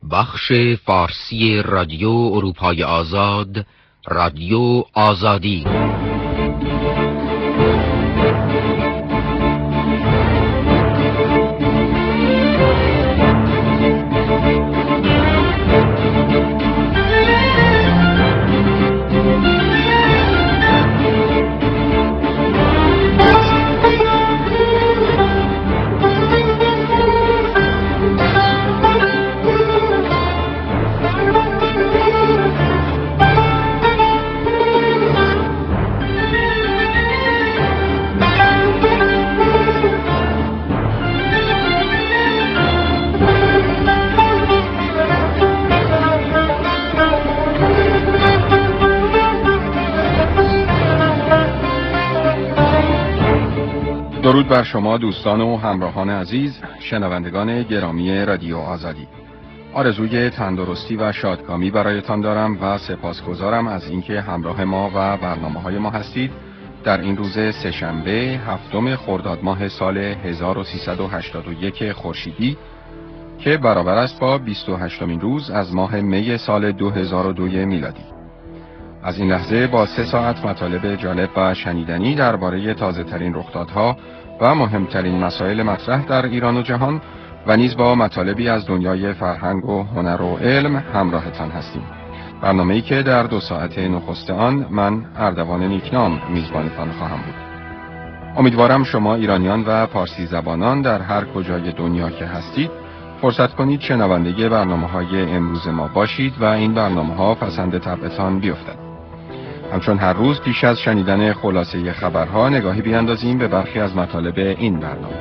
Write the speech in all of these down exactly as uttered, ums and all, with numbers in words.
بخش فارسی رادیو اروپای آزاد، رادیو آزادی. درود بر شما دوستان و همراهان عزیز، شنوندگان گرامی رادیو آزادی. آرزوی تندرستی و شادکامی برایتان دارم و سپاسگزارم از اینکه همراه ما و برنامه‌های ما هستید در این روز سه‌شنبه هفتم خرداد ماه سال هزار و سیصد و هشتاد و یک خورشیدی که برابر است با بیست و هشتمین روز از ماه می سال دو هزار و دو میلادی. از این لحظه با سه ساعت مطالب جالب و شنیدنی درباره تازه‌ترین رخدادها و مهمترین مسائل مطرح در ایران و جهان و نیز با مطالبی از دنیای فرهنگ و هنر و علم همراهتان هستیم. برنامه‌ای که در دو ساعت نخست آن من اردوان نیکنام میزبانتان خواهم بود. امیدوارم شما ایرانیان و پارسی زبانان در هر کجای دنیا که هستید فرصت کنید شنونده برنامه‌های امروز ما باشید و این برنامه‌ها پسند طبعتان بیفتد. همچون هر روز پیش از شنیدن خلاصه خبرها نگاهی بیاندازیم به برخی از مطالب این برنامه.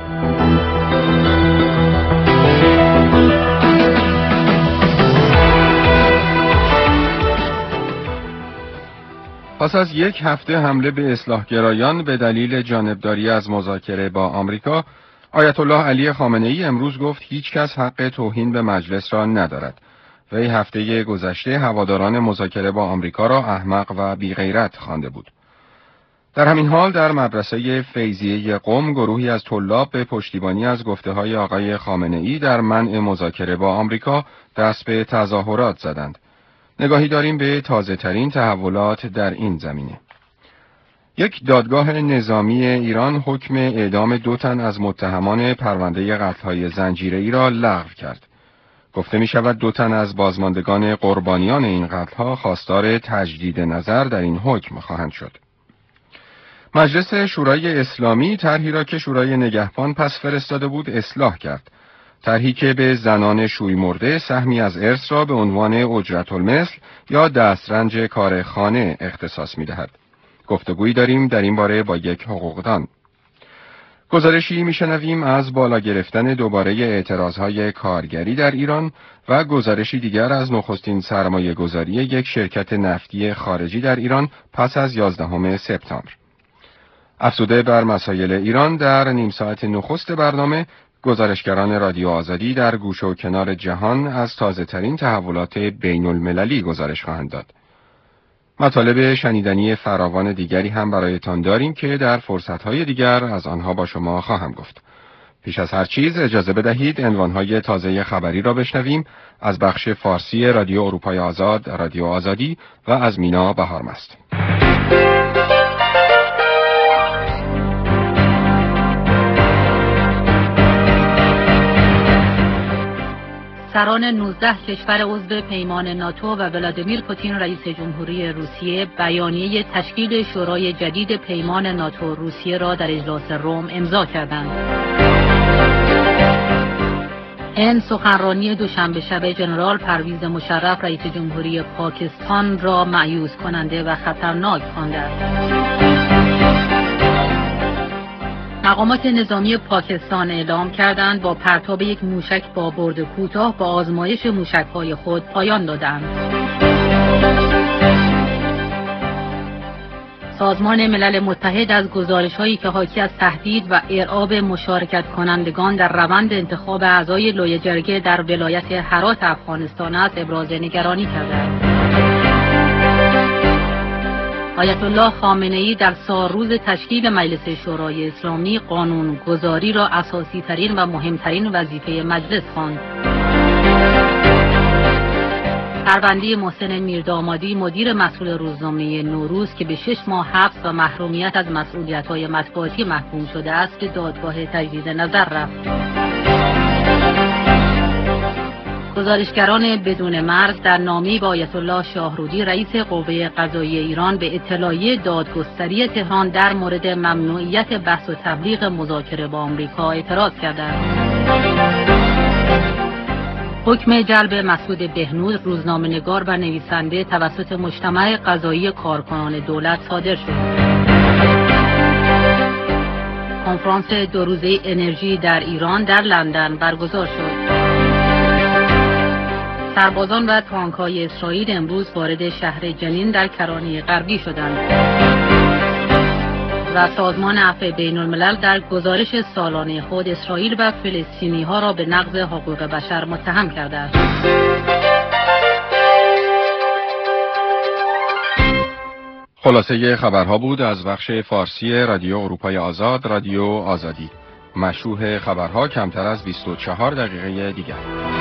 پس از یک هفته حمله به اصلاحگرایان به دلیل جانبداری از مذاکره با آمریکا، آیت الله علی خامنه‌ای امروز گفت هیچ کس حق توهین به مجلس را ندارد. وی هفته گذشته هواداران مذاکره با آمریکا را احمق و بی‌غیرت خوانده بود. در همین حال در مدرسه فیضیه قم گروهی از طلاب به پشتیبانی از گفته‌های آقای خامنه‌ای در منع مذاکره با آمریکا دست به تظاهرات زدند. نگاهی داریم به تازه‌ترین تحولات در این زمینه. یک دادگاه نظامی ایران حکم اعدام دو تن از متهمان پرونده قتل‌های زنجیره‌ای را لغو کرد. گفته می شود دو تن از بازماندگان قربانیان این قتل‌ها خواستار تجدید نظر در این حکم خواهند شد. مجلس شورای اسلامی طرحی را که شورای نگهبان پس فرستاده بود اصلاح کرد. طرحی که به زنان شوی مرده سهمی از ارث را به عنوان اجرت المثل یا دسترنج کار خانه اختصاص می دهد. گفتگویی داریم در این باره با یک حقوقدان. گزارشی میشنویم از بالا گرفتن دوباره اعتراضهای کارگری در ایران و گزارشی دیگر از نخستین سرمایه گذاری یک شرکت نفتی خارجی در ایران پس از یازدهم سپتامبر. افزوده بر مسائل ایران در نیم ساعت نخست برنامه گزارشگران رادیو آزادی در گوشه و کنار جهان از تازه‌ترین تحولات بین المللی گزارش خواهند داد. مطالب شنیدنی فراوان دیگری هم برایتان داریم که در فرصت‌های دیگر از آنها با شما خواهم گفت. پیش از هر چیز اجازه بدهید عنوان‌های تازه خبری را بشنویم از بخش فارسی رادیو اروپای آزاد، رادیو آزادی و از مینا بهارمست. سران نوزده کشور عضو پیمان ناتو و ولادیمیر پوتین رئیس جمهوری روسیه بیانیه تشکیل شورای جدید پیمان ناتو روسیه را در اجلاس روم امضا کردند. این سخنرانی دوشنبه شب ژنرال پرویز مشرف رئیس جمهوری پاکستان را مایوس کننده و خطرناک خوانده است. مقامات نظامی پاکستان اعلام کردند با پرتاب یک موشک با برد کوتاه با آزمایش موشک‌های خود پایان دادند. سازمان ملل متحد از گزارش‌هایی که حاکی از تهدید و ارعاب مشارکت کنندگان در روند انتخاب اعضای لایحه‌جرگه در ولایت هرات افغانستان است ابراز نگرانی کرده است. آیت الله خامنه‌ای در سالروز تشکیل مجلس شورای اسلامی قانون گذاری را اساسی ترین و مهمترین وظیفه مجلس خواند. پرونده محسن میردامادی مدیر مسئول روزنامه نوروز که به شش ماه حبس و محرومیت از مسئولیت‌های مطبوعاتی محکوم شده است به دادگاه تجدید نظر رفت. گزارشگران بدون مرز در نامه‌ای به آیت الله شاهرودی رئیس قوه قضاییه ایران به اطلاعیه دادگستری تهران در مورد ممنوعیت بحث و تبلیغ مذاکره با آمریکا اعتراض کردند. حکم جلب مسعود بهنود روزنامه‌نگار و نویسنده توسط مجتمع قضایی کارکنان دولت صادر شد. کنفرانس دو روزه انرژی در ایران در لندن برگزار شد. سربازان و تانک‌های اسرائیل امروز وارد شهر جنین در کرانه غربی شدند. و سازمان عفو بین الملل در گزارش سالانه خود اسرائیل و فلسطینی‌ها را به نقض حقوق بشر متهم کرده است. خلاصه خبرها بود از بخش فارسی رادیو اروپای آزاد، رادیو آزادی. مشروح خبرها کمتر از بیست و چهار دقیقه دیگر.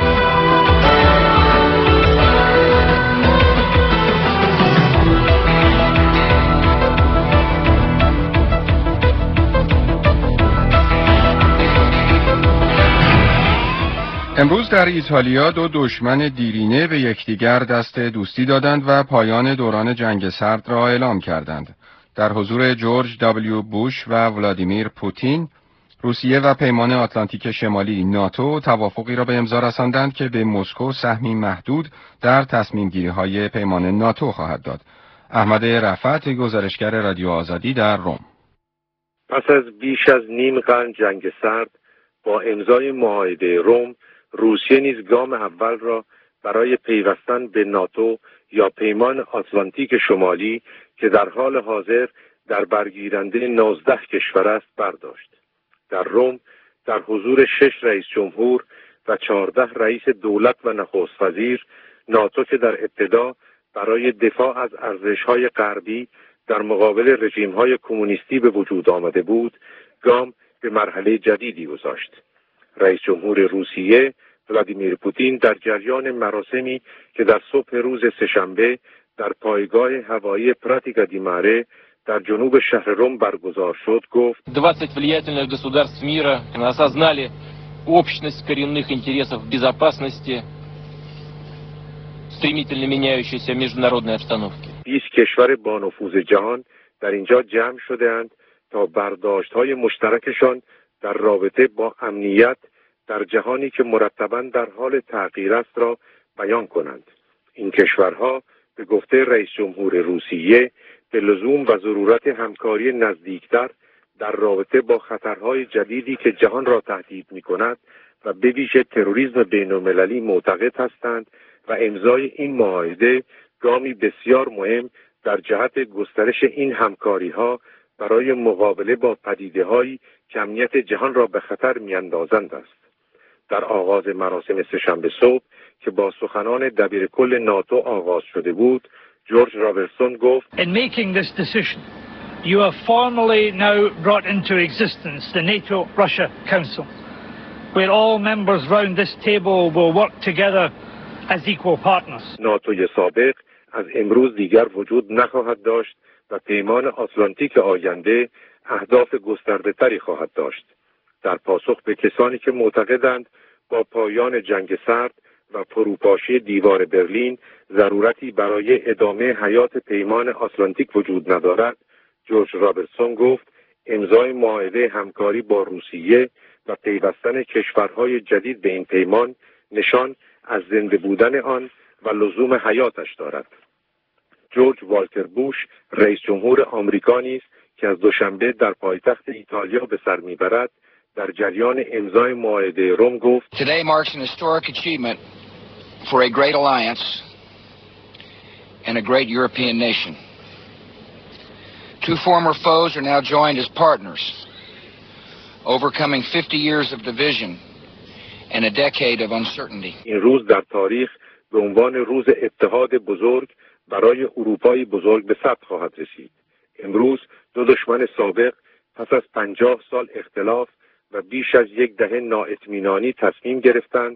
امروز در ایتالیا دو دشمن دیرینه به یکدیگر دست دوستی دادند و پایان دوران جنگ سرد را اعلام کردند. در حضور جورج دبلیو بوش و ولادیمیر پوتین، روسیه و پیمان آتلانتیک شمالی ناتو توافقی را به امضا رساندند که به مسکو سهمی محدود در تصمیم گیری های پیمان ناتو خواهد داد. احمد رفعت، گزارشگر رادیو آزادی در روم. پس از بیش از نیم قرن جنگ سرد، با امضای معاهده روم، روسیه نیز گام اول را برای پیوستن به ناتو یا پیمان آتلانتیک شمالی که در حال حاضر در برگیرنده نوزده کشور است برداشت. در روم در حضور شش رئیس جمهور و چهارده رئیس دولت و نخست وزیر، ناتو که در ابتدا برای دفاع از ارزش‌های غربی در مقابل رژیم‌های کمونیستی به وجود آمده بود، گام به مرحله جدیدی گذاشت. رئیس جمهور روسیه ولادیمیر پوتین در جریان مراسمی که در صبح روز سه‌شنبه در پایگاه هوایی پراتیکا دی ماره در جنوب شهر روم برگزار شد گفت: двадцать влиятельных государств мира осознали общность коренных интересов безопасности стремительно меняющейся международной обстановки. بیست کشور با نفوذ جهان در اینجا جمع شده‌اند تا برداشت‌های مشترکشان در رابطه با امنیت در جهانی که مرتباً در حال تغییر است را بیان کنند. این کشورها به گفته رئیس جمهور روسیه به لزوم و ضرورت همکاری نزدیکتر در رابطه با خطرهای جدیدی که جهان را تهدید می‌کند و به ویژه تروریسم بین‌المللی معتقد هستند و امضای این معاهده گامی بسیار مهم در جهت گسترش این همکاری‌ها برای مقابله با پدیده‌هایی که امنیت جهان را به خطر می‌اندازند است. در آغاز مراسم سه‌شنبه صبح که با سخنان دبیرکل ناتو آغاز شده بود، جورج رابرتسون گفت: In making this decision, you have formally now brought into existence the NATO-Russia Council, where all members round this table will work together as equal partners. ناتوی سابق از امروز دیگر وجود نخواهد داشت و پیمان آتلانتیک آینده اهداف گسترده‌تری خواهد داشت. در پاسخ به کسانی که معتقدند با پایان جنگ سرد و فروپاشی دیوار برلین ضرورتی برای ادامه حیات پیمان آتلانتیک وجود ندارد، جورج رابرتسون گفت: امضای معاهده همکاری با روسیه و پیوستن کشورهای جدید به این پیمان نشان از زنده بودن آن و لزوم حیاتش دارد. جورج والتر بوش، رئیس جمهور آمریکا نیز که از دوشنبه در پایتخت ایتالیا به سر میبرد، در جریان امضای معاهده روم گفت: Today marks an historic achievement for a great alliance and a great European nation. Two former foes are now joined as partners, overcoming fifty years of division and a decade of uncertainty. این روز در تاریخ به عنوان روز اتحاد بزرگ برای اروپای بزرگ به ثبت خواهد رسید. امروز دو دشمن سابق پس از پنجاه سال اختلاف و بیش از یک دهه نااطمینانی تصمیم گرفتند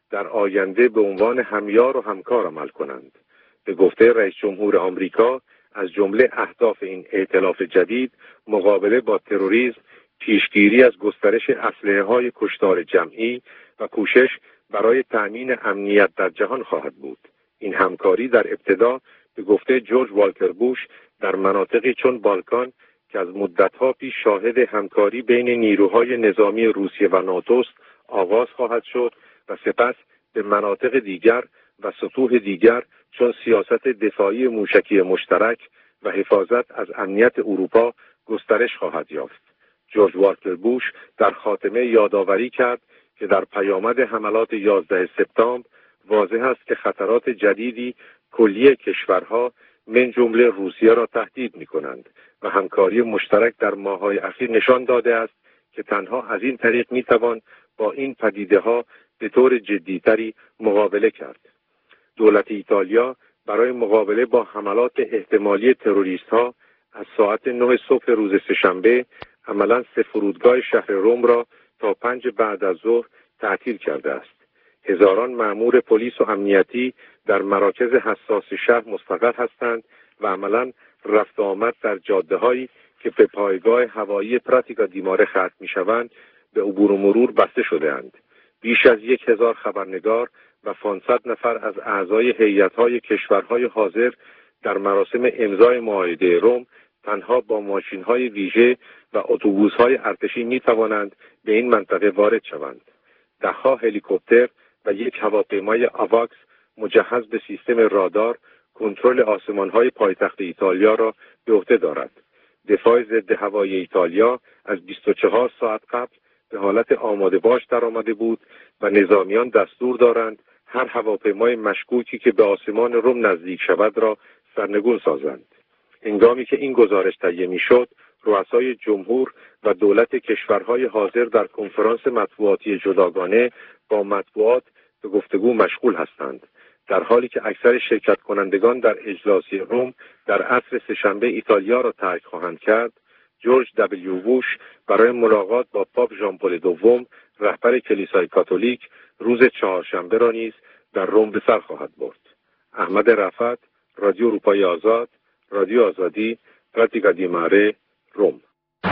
در آینده به عنوان همیار و همکار عمل کنند. به گفته رئیس جمهور آمریکا، از جمله اهداف این ائتلاف جدید مقابله با تروریسم، پیشگیری از گسترش اسلحه‌های کشتار جمعی و کوشش برای تأمین امنیت در جهان خواهد بود. این همکاری در ابتدا به گفته جورج والکر بوش در مناطقی چون بالکان که از مدت‌ها پیش شاهد همکاری بین نیروهای نظامی روسیه و ناتوست آغاز خواهد شد و سپس به مناطق دیگر و سطوح دیگر چون سیاست دفاعی موشکی مشترک و حفاظت از امنیت اروپا گسترش خواهد یافت. جورج والکر بوش در خاتمه یادآوری کرد که در پیامد حملات یازده سپتامبر واضح است که خطرات جدیدی کلیه کشورها من جمله روسیه را تهدید می‌کنند و همکاری مشترک در ماه‌های اخیر نشان داده است که تنها از این طریق می‌توان با این پدیده‌ها به طور جدی‌تری مقابله کرد. دولت ایتالیا برای مقابله با حملات احتمالی تروریست‌ها از ساعت نه صبح روز سه‌شنبه عملاً سه فرودگاه شهر روم را تا پنج بعد از ظهر تعطیل کرده است. هزاران مأمور پلیس و امنیتی در مراکز حساس شهر مستقر هستند و عملاً رفت و آمد در جاده‌هایی که به پایگاه هوایی پراتیکا دی ماره ختم می‌شوند به عبور و مرور بسته شده‌اند. بیش از یک هزار خبرنگار و پانصد نفر از اعضای هیئت‌های کشورهای حاضر در مراسم امضای معاهده روم تنها با ماشین‌های ویژه و اتوبوس‌های ارتشی می‌توانند به این منطقه وارد شوند. ده‌ها هلیکوپتر و یک هواپیمای آواکس مجهز به سیستم رادار کنترل آسمان‌های پایتخت ایتالیا را به عهده دارد. دفاع ضد هوایی ایتالیا از بیست و چهار ساعت قبل به حالت آماده باش درآمده بود و نظامیان دستور دارند هر هواپیمای مشکوکی که به آسمان روم نزدیک شود را سرنگون سازند. هنگامی که این گزارش تهیه می‌شد، رؤسای جمهور و دولت کشورهای حاضر در کنفرانس مطبوعاتی جداگانه با مطبوعات به گفتگو مشغول هستند، در حالی که اکثر شرکت کنندگان در اجلاسی روم در عصر سه‌شنبه ایتالیا را ترک خواهند کرد. جورج دبلیو بوش برای ملاقات با پاپ ژان پل دوم رهبر کلیسای کاتولیک روز چهارشنبه را نیز در روم به سر خواهد برد. احمد رفعت، رادیو اروپای آزاد، رادیو آزادی، پراتیکا دی ماره، روم.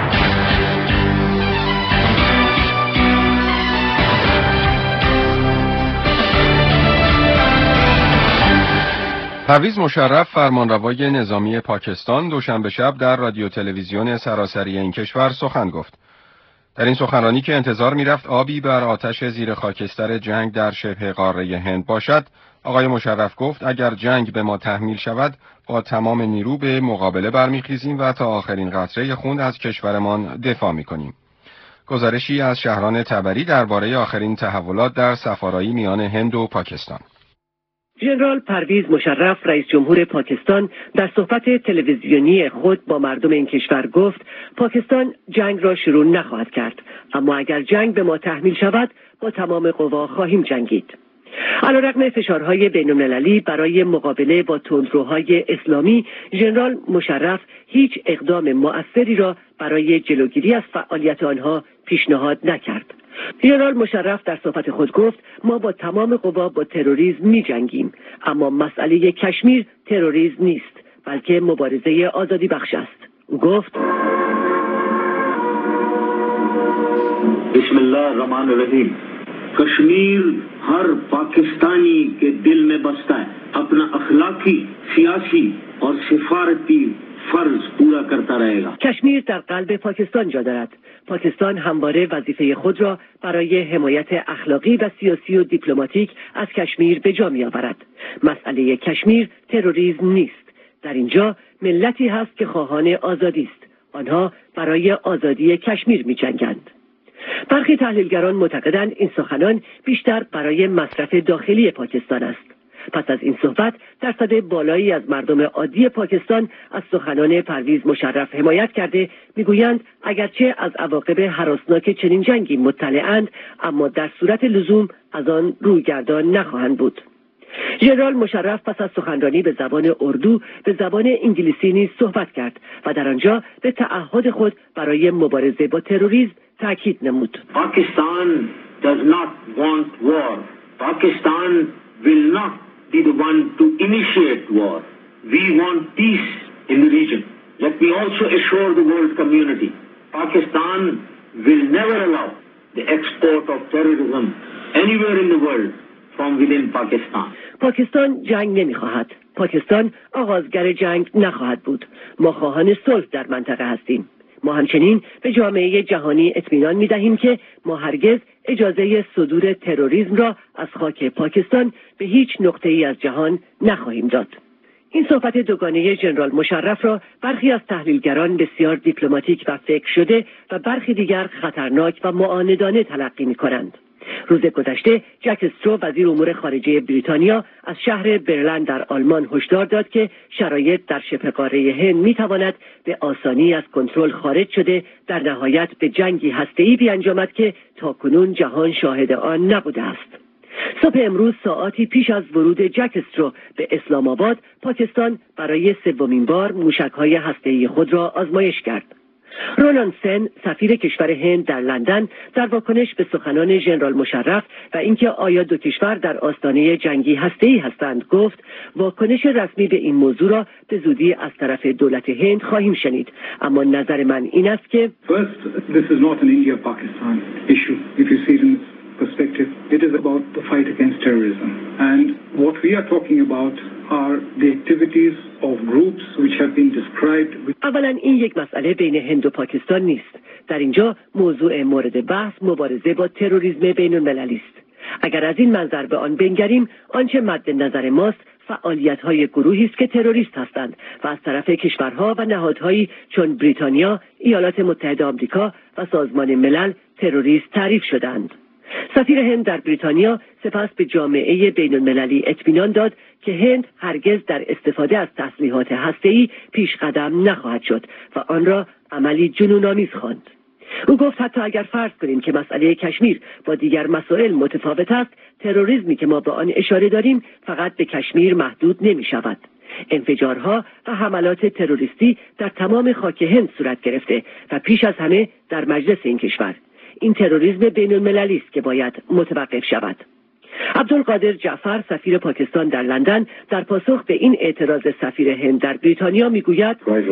پرویز مشرف فرمانروای نظامی پاکستان دوشنبه شب در رادیو تلویزیون سراسری این کشور سخن گفت. در این سخنرانی که انتظار می‌رفت آبی بر آتش زیر خاکستر جنگ در شبه قاره هند باشد، آقای مشرف گفت اگر جنگ به ما تحمیل شود با تمام نیرو به مقابله برمیخیزیم و تا آخرین قطره خون از کشورمان دفاع می‌کنیم. گزارشی از شهران تبری درباره آخرین تحولات در سفارایی میان هند و پاکستان. ژنرال پرویز مشرف رئیس جمهور پاکستان در صحبت تلویزیونی خود با مردم این کشور گفت پاکستان جنگ را شروع نخواهد کرد، اما اگر جنگ به ما تحمیل شود با تمام قوا خواهیم جنگید. علیرغم فشارهای بین‌المللی برای مقابله با تندروهای اسلامی، ژنرال مشرف هیچ اقدام مؤثری را برای جلوگیری از فعالیت آنها پیشنهاد نکرد. ژنرال مشرف در صحبت خود گفت ما با تمام قوا با تروریسم می جنگیم، اما مسئله کشمیر تروریسم نیست بلکه مبارزه آزادی بخش است. گفت بسم الله الرحمن الرحیم. کشمیر ہر پاکستانی کے دل میں بستا ہے، اپنا اخلاقی، سیاسی اور سفارتی فرض پورا کرتا رہے گا. کشمیر در قلب پاکستان جا دارد. پاکستان همواره وظیفه خود را برای حمایت اخلاقی و سیاسی و دیپلماتیک از کشمیر به جا می آورد. مسئله کشمیر تروریسم نیست. در اینجا ملتی هست که خواهان آزادی است. آنها برای آزادی کشمیر می جنگند. برخی تحلیلگران معتقدند این سخنان بیشتر برای مصرف داخلی پاکستان است. پس از این صحبت درصد بالایی از مردم عادی پاکستان از سخنان پرویز مشرف حمایت کرده میگویند اگرچه از عواقب هراسناک چنین جنگی مطلعند، اما در صورت لزوم از آن رویگردان نخواهند بود. ژنرال مشرف پس از سخنرانی به زبان اردو به زبان انگلیسی نیز صحبت کرد و در آنجا به تعهد خود برای مبارزه با تروریسم تاکید نمود. پاکستان does not want war. Pakistan will not be the one to initiate war. We want peace in the region. Let me also assure the world community, Pakistan will never allow the export of terrorism anywhere in the world from within Pakistan. پاکستان جنگ نمی‌خواهد. پاکستان آغازگر جنگ نخواهد بود. ما خواهان صلح در منطقه هستیم. ما همچنین به جامعه جهانی اطمینان می‌دهیم که ما هرگز اجازه صدور تروریسم را از خاک پاکستان به هیچ نقطه‌ای از جهان نخواهیم داد. این صحبت دوگانه ژنرال مشرف را برخی از تحلیلگران بسیار دیپلماتیک و فکر شده و برخی دیگر خطرناک و معاندانه تلقی می‌کنند. روز گذشته جک استرو وزیر امور خارجه بریتانیا از شهر برلین در آلمان هشدار داد که شرایط در شبه قاره هند میتواند به آسانی از کنترل خارج شده در نهایت به جنگی هسته‌ای بیانجامد که تاکنون جهان شاهد آن نبوده است. صبح امروز ساعاتی پیش از ورود جک استرو به اسلام آباد، پاکستان برای سومین بار موشک‌های هسته‌ای خود را آزمایش کرد. رونالد سن سفیر کشور هند در لندن در واکنش به سخنان ژنرال مشرف و اینکه آیا دو کشور در آستانه جنگی هسته‌ای هستند گفت واکنش رسمی به این موضوع را به زودی از طرف دولت هند خواهیم شنید، اما نظر من این است که First, this is not an India-Pakistan issue. If you see it in perspective, it is about the fight against terrorism. And what we are talking about are the activities of groups which have been described. اولا این یک مسئله بین هند و پاکستان نیست. در اینجا موضوع مورد بحث مبارزه با تروریسم بین المللی است. اگر از این منظر به آن بنگریم، آنچه مد نظر ماست فعالیت‌های گروهی است که تروریست هستند و از طرف کشورها و نهادهایی چون بریتانیا، ایالات متحده آمریکا و سازمان ملل تروریست تعریف شدند. سفیر هند در بریتانیا سپس به جامعه بین المللی اطمینان داد که هند هرگز در استفاده از تسلیحات هسته‌ای پیش قدم نخواهد شد و آن را عملی جنون‌آمیز خواند. او گفت حتی اگر فرض کنیم که مسئله کشمیر با دیگر مسائل متفاوت است، تروریسمی که ما به آن اشاره داریم فقط به کشمیر محدود نمی شود. انفجارها و حملات تروریستی در تمام خاک هند صورت گرفته و پیش از همه در مجلس این کشور. این تروریسم بین المللی است که باید متوقف شود. عبدالقادر جعفر سفیر پاکستان در لندن در پاسخ به این اعتراض سفیر هند در بریتانیا میگوید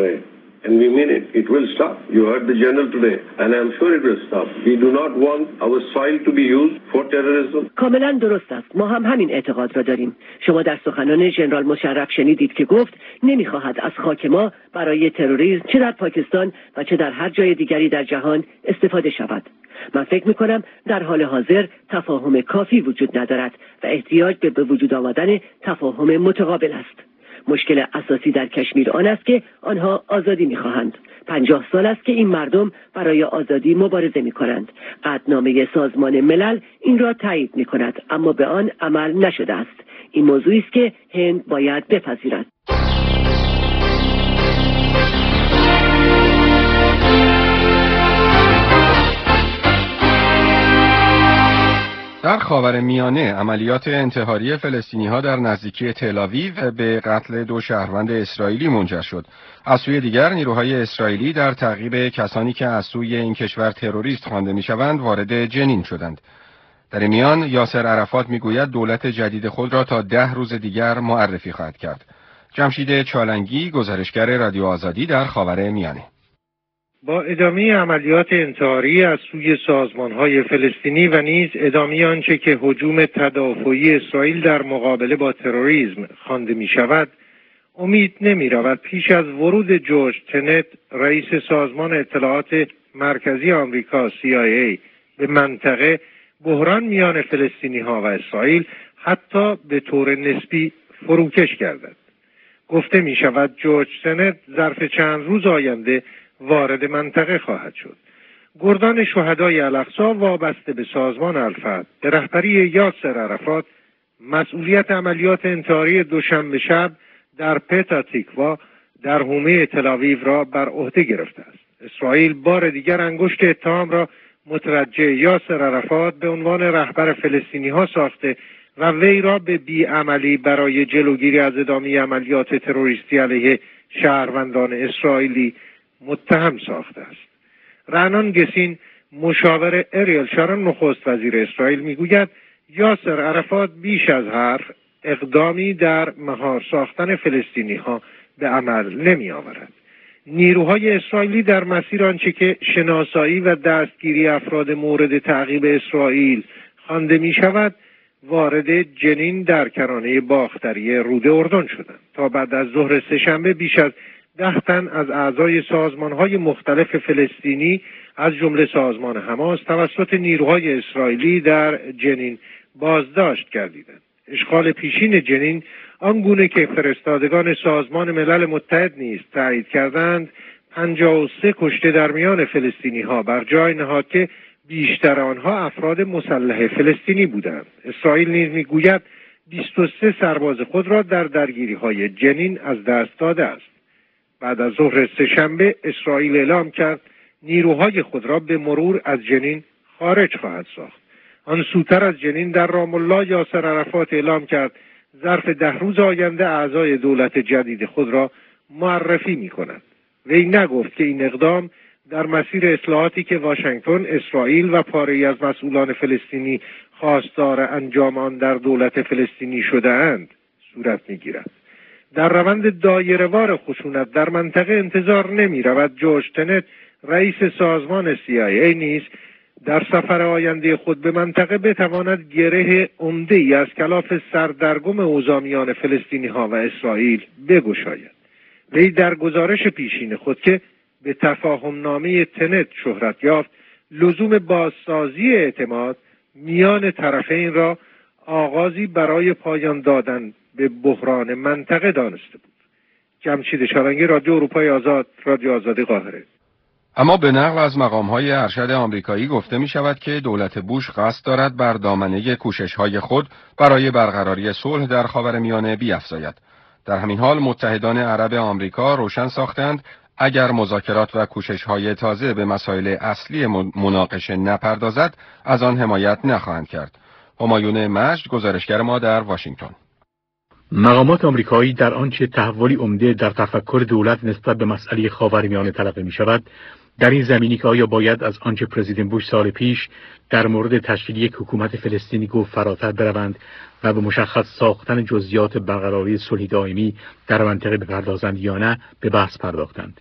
And we mean it. It will stop. You heard the general today, and I'm sure it will stop. We do not want our soil to be used for terrorism. کاملا درست است. ما هم همین اعتقاد را داریم. شما در سخنان ژنرال مشرف شنیدید که گفت نمیخواهد از خاک ما برای تروریسم چه در پاکستان و چه در هر جای دیگری در جهان استفاده شود. من فکر میکنم در حال حاضر تفاهم کافی وجود ندارد و احتیاج به به وجود آمدن تفاهم متقابل است. مشکل اساسی در کشمیر آن است که آنها آزادی می‌خواهند. پنجاه سال است که این مردم برای آزادی مبارزه می‌کنند. قطعنامه سازمان ملل این را تایید می‌کند، اما به آن عمل نشده است. این موضوعی است که هند باید بپذیرد. در خاورمیانه عملیات انتحاری فلسطینی‌ها در نزدیکی تل‌آویو به قتل دو شهروند اسرائیلی منجر شد. از سوی دیگر نیروهای اسرائیلی در تعقیب کسانی که از سوی این کشور تروریست خوانده می‌شوند وارد جنین شدند. در این میان یاسر عرفات می‌گوید دولت جدید خود را تا ده روز دیگر معرفی خواهد کرد. جمشید چالنگی، گزارشگر رادیو آزادی در خاورمیانه. با ادامه عملیات انتحاری از سوی سازمان‌های فلسطینی و نیز ادامه آنچه که هجوم تدافعی اسرائیل در مقابله با تروریسم خوانده می‌شود، امید نمی‌رود پیش از ورود جورج تنت، رئیس سازمان اطلاعات مرکزی آمریکا سی آی ای به منطقه، بحران میان فلسطینی‌ها و اسرائیل حتی به طور نسبی فروکش گردد. گفته می‌شود جورج تنت ظرف چند روز آینده وارد منطقه خواهد شد. گردان شهدای الاقصی وابسته به سازمان الفتح به رهبری یاسر عرفات مسئولیت عملیات انتحاری دوشنبه شب در پتا تیکوا در حومه تل‌آویو را بر عهده گرفته است. اسرائیل بار دیگر انگشت اتهام را متوجه یاسر عرفات به عنوان رهبر فلسطینی ها ساخته و وی را به بیعملی برای جلوگیری از ادامه عملیات تروریستی علیه شهروندان اسرائیلی متهم ساخته است. رعنان گسین، مشاور اریل شارون نخست وزیر اسرائیل، میگوید یاسر عرفات بیش از هر اقدامی در مهار ساختن فلسطینی ها به عمل نمی آورد. نیروهای اسرائیلی در مسیر آنچه که شناسایی و دستگیری افراد مورد تعقیب اسرائیل خوانده می شود وارد جنین در کرانه باختری رود اردن شدند. تا بعد از ظهر سه‌شنبه بیش از ده تن از اعضای سازمانهای مختلف فلسطینی از جمله سازمان حماس توسط نیروهای اسرائیلی در جنین بازداشت گردیدند. اشغال پیشین جنین آنگونه که فرستادگان سازمان ملل متحد نیز تایید کردند پنجاه و سه کشته در میان فلسطینی ها بر جای نهاد که بیشتر آنها افراد مسلح فلسطینی بودند. اسرائیل نیز میگوید بیست و سه سرباز خود را در درگیری های جنین از دست داده است. بعد از ظهر سه‌شنبه اسرائیل اعلام کرد نیروهای خود را به مرور از جنین خارج خواهد ساخت. آن سوتر از جنین در رام الله یاسر عرفات اعلام کرد ظرف ده روز آینده اعضای دولت جدید خود را معرفی می کند. وی نگفت که این اقدام در مسیر اصلاحاتی که واشنگتن، اسرائیل و پاره‌ای از مسئولان فلسطینی خواستار انجام آن در دولت فلسطینی شده اند صورت می گیرد. در روند دایره‌وار خشونت در منطقه انتظار نمی رود جورج تنت رئیس سازمان سی آی ای نیز در سفر آینده خود به منطقه بتواند گره عمده‌ای از کلاف سردرگم اوضاع میان فلسطینی ها و اسرائیل بگشاید. وی در گزارش پیشین خود که به تفاهم نامه تنت شهرت یافت لزوم بازسازی اعتماد میان طرفین را آغازی برای پایان دادن به بحران منطقه دانسته بود. جمشید شالنگی، رادیو اروپای آزاد، رادیو آزادی، قاهره. اما به نقل از مقام‌های ارشد آمریکایی گفته می شود که دولت بوش قصد دارد بر دامنه کوشش‌های خود برای برقراری صلح در خاورمیانه بیفزاید. در همین حال متحدان عرب آمریکا روشن ساختند اگر مذاکرات و کوشش‌های تازه به مسائل اصلی مناقشه نپردازد از آن حمایت نخواهند کرد. همایون مجد، گزارشگر ما در واشنگتن. مقامات آمریکایی در آنچه تحولی عمده در تفکر دولت نسبت به مسئله خاورمیانه تلقی می شود، در این زمینی که آیا باید از آنچه پرزیدنت بوش سال پیش در مورد تشکیل یک حکومت فلسطینی گفت فراتر بروند و به مشخص ساختن جزئیات برقراری صلح دائمی در منطقه بپردازند یا نه به بحث پرداختند.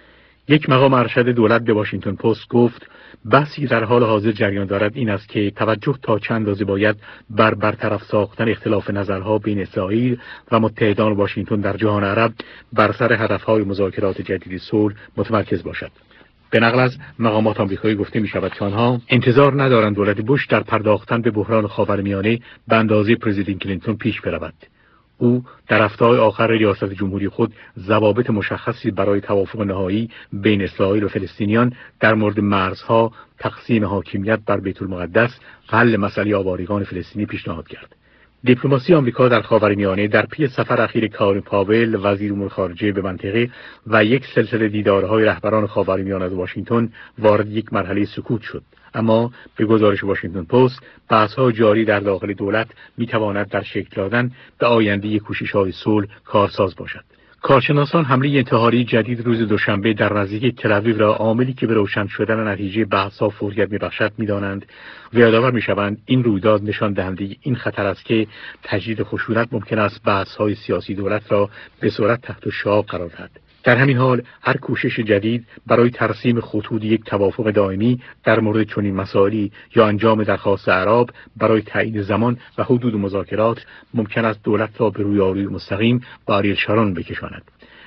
یک مقام ارشد دولت به واشنگتن پست گفت بحثی در حال حاضر جریان دارد این است که توجه تا چند اندازه باید بر برطرف ساختن اختلاف نظرها بین اسرائیل و متحدان واشنگتن در جهان عرب بر سر هدفهای مذاکرات جدید صلح متمرکز باشد. به نقل از مقامات آمریکایی گفته می شود که آنها انتظار ندارند دولت بوش در پرداختن به بحران خاورمیانه به اندازه پرزیدنت کلینتون پیش برود. او در هفته‌های آخر ریاست جمهوری خود ضوابط مشخصی برای توافق نهایی بین اسرائیل و فلسطینیان در مورد مرزها، تقسیم حاکمیت بر بیت المقدس و حل مسئله آوارگان فلسطینی پیشنهاد کرد. دیپلماسی آمریکا در خاورمیانه در پی سفر اخیر کارین پاول وزیر امور خارجه به منطقه و یک سلسله دیدارهای رهبران خاورمیانه از واشنگتن وارد یک مرحله سکوت شد. اما به گزارش واشنگتن پست بحث‌ها جاری در داخل دولت می‌تواند در شکل دادن به آینده کوشش‌های صلح کارساز باشد. کارشناسان حمله انتحاری جدید روز دوشنبه در نزدیکی تل‌آویو را عاملی که به روشن شدن نتیجه بحث‌ها فوریت می‌بخشد می‌دانند و یادآور می‌شوند این رویداد نشان دهنده این خطر است که تجدید خشونت ممکن است بحث‌های سیاسی دولت را به صورت تحت الشعاع قرار دهد. در همین حال هر کوشش جدید برای ترسیم خطوط یک توافق دائمی در مورد چنین مسائلی یا انجام درخواست اعراب برای تعیین زمان و حدود مذاکرات ممکن است دولت را به رویارویی مستقیم با آریل شارون بکشاند.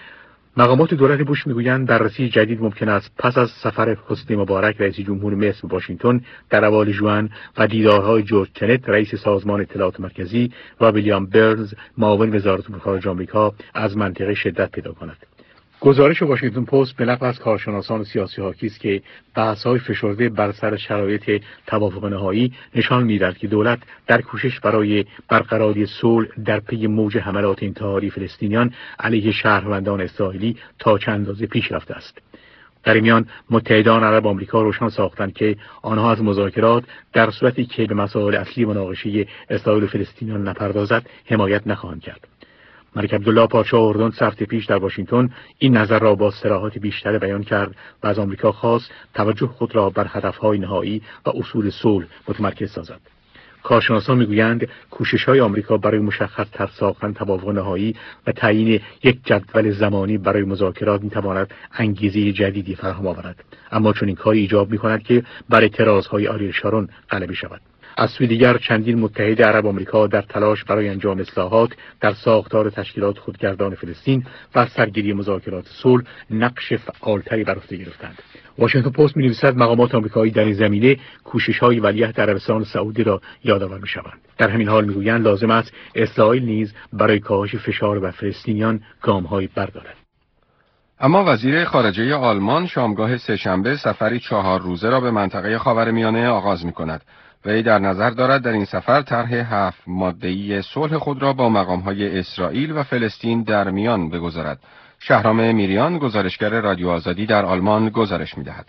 مقامات دولت بوش میگویند بررسی جدید ممکن است پس از سفر حسنی مبارک رئیس جمهور مصر به واشنگتن در اوایل ژوئن و دیدارهای جورج تنت رئیس سازمان اطلاعات مرکزی و ویلیام برنز معاون وزارت امور خارجه آمریکا از منطقه شدت پیدا کند. گزارش واشنگتن پست به نقل از کارشناسان سیاسی حاکی است که بحث‌های فشرده بر سر شرایط توافق نهایی نشان می‌دهد که دولت در کوشش برای برقراری صلح در پی موج حملات انتحاری فلسطینیان علیه شهروندان اسرائیلی تا چند اندازه پیش رفته است. در این میان متحدان عرب آمریکا روشن ساختند که آنها از مذاکرات در صورتی که به مسائل اصلی مناقشه اسرائیل و فلسطینیان نپردازد حمایت نخواهند کرد. ملک عبدالله پادشاه اردن هفته پیش در واشنگتن این نظر را با صراحت بیشتر بیان کرد و از آمریکا خواست توجه خود را بر هدفهای نهایی و اصول صلح متمرکز سازد. کارشناسان میگویند کوشش‌های آمریکا برای مشخص‌تر ساختن توافق نهایی و تعیین یک جدول زمانی برای مذاکرات می‌تواند انگیزه جدیدی فراهم آورد، اما چون این کاری ایجاب می‌کند که بر اعتراض‌های آریل شارون غلبه شود. از سوی دیگر چندین متحد عرب آمریکا در تلاش برای انجام اصلاحات در ساختار تشکیلات خودگردان فلسطین و سرگیری مذاکرات صلح نقش فعالتری بر عهده گرفتند. واشنگتن پست می‌نویسد مقامات آمریکایی در این زمینه کوشش‌های ولیعهد عربستان سعودی را یادآور می‌شوند. در همین حال می‌گویند لازم است اسرائیل نیز برای کاهش فشار بر فلسطینیان گام‌هایی بردارد. اما وزیر خارجه آلمان شامگاه سه‌شنبه سفری چهار روزه را به منطقه خاورمیانه آغاز می‌کند. وی در نظر دارد در این سفر طرح هفت ماده‌ای صلح خود را با مقام‌های اسرائیل و فلسطین در میان بگذارد. شهرام میریان گزارشگر رادیو آزادی در آلمان گزارش می‌دهد.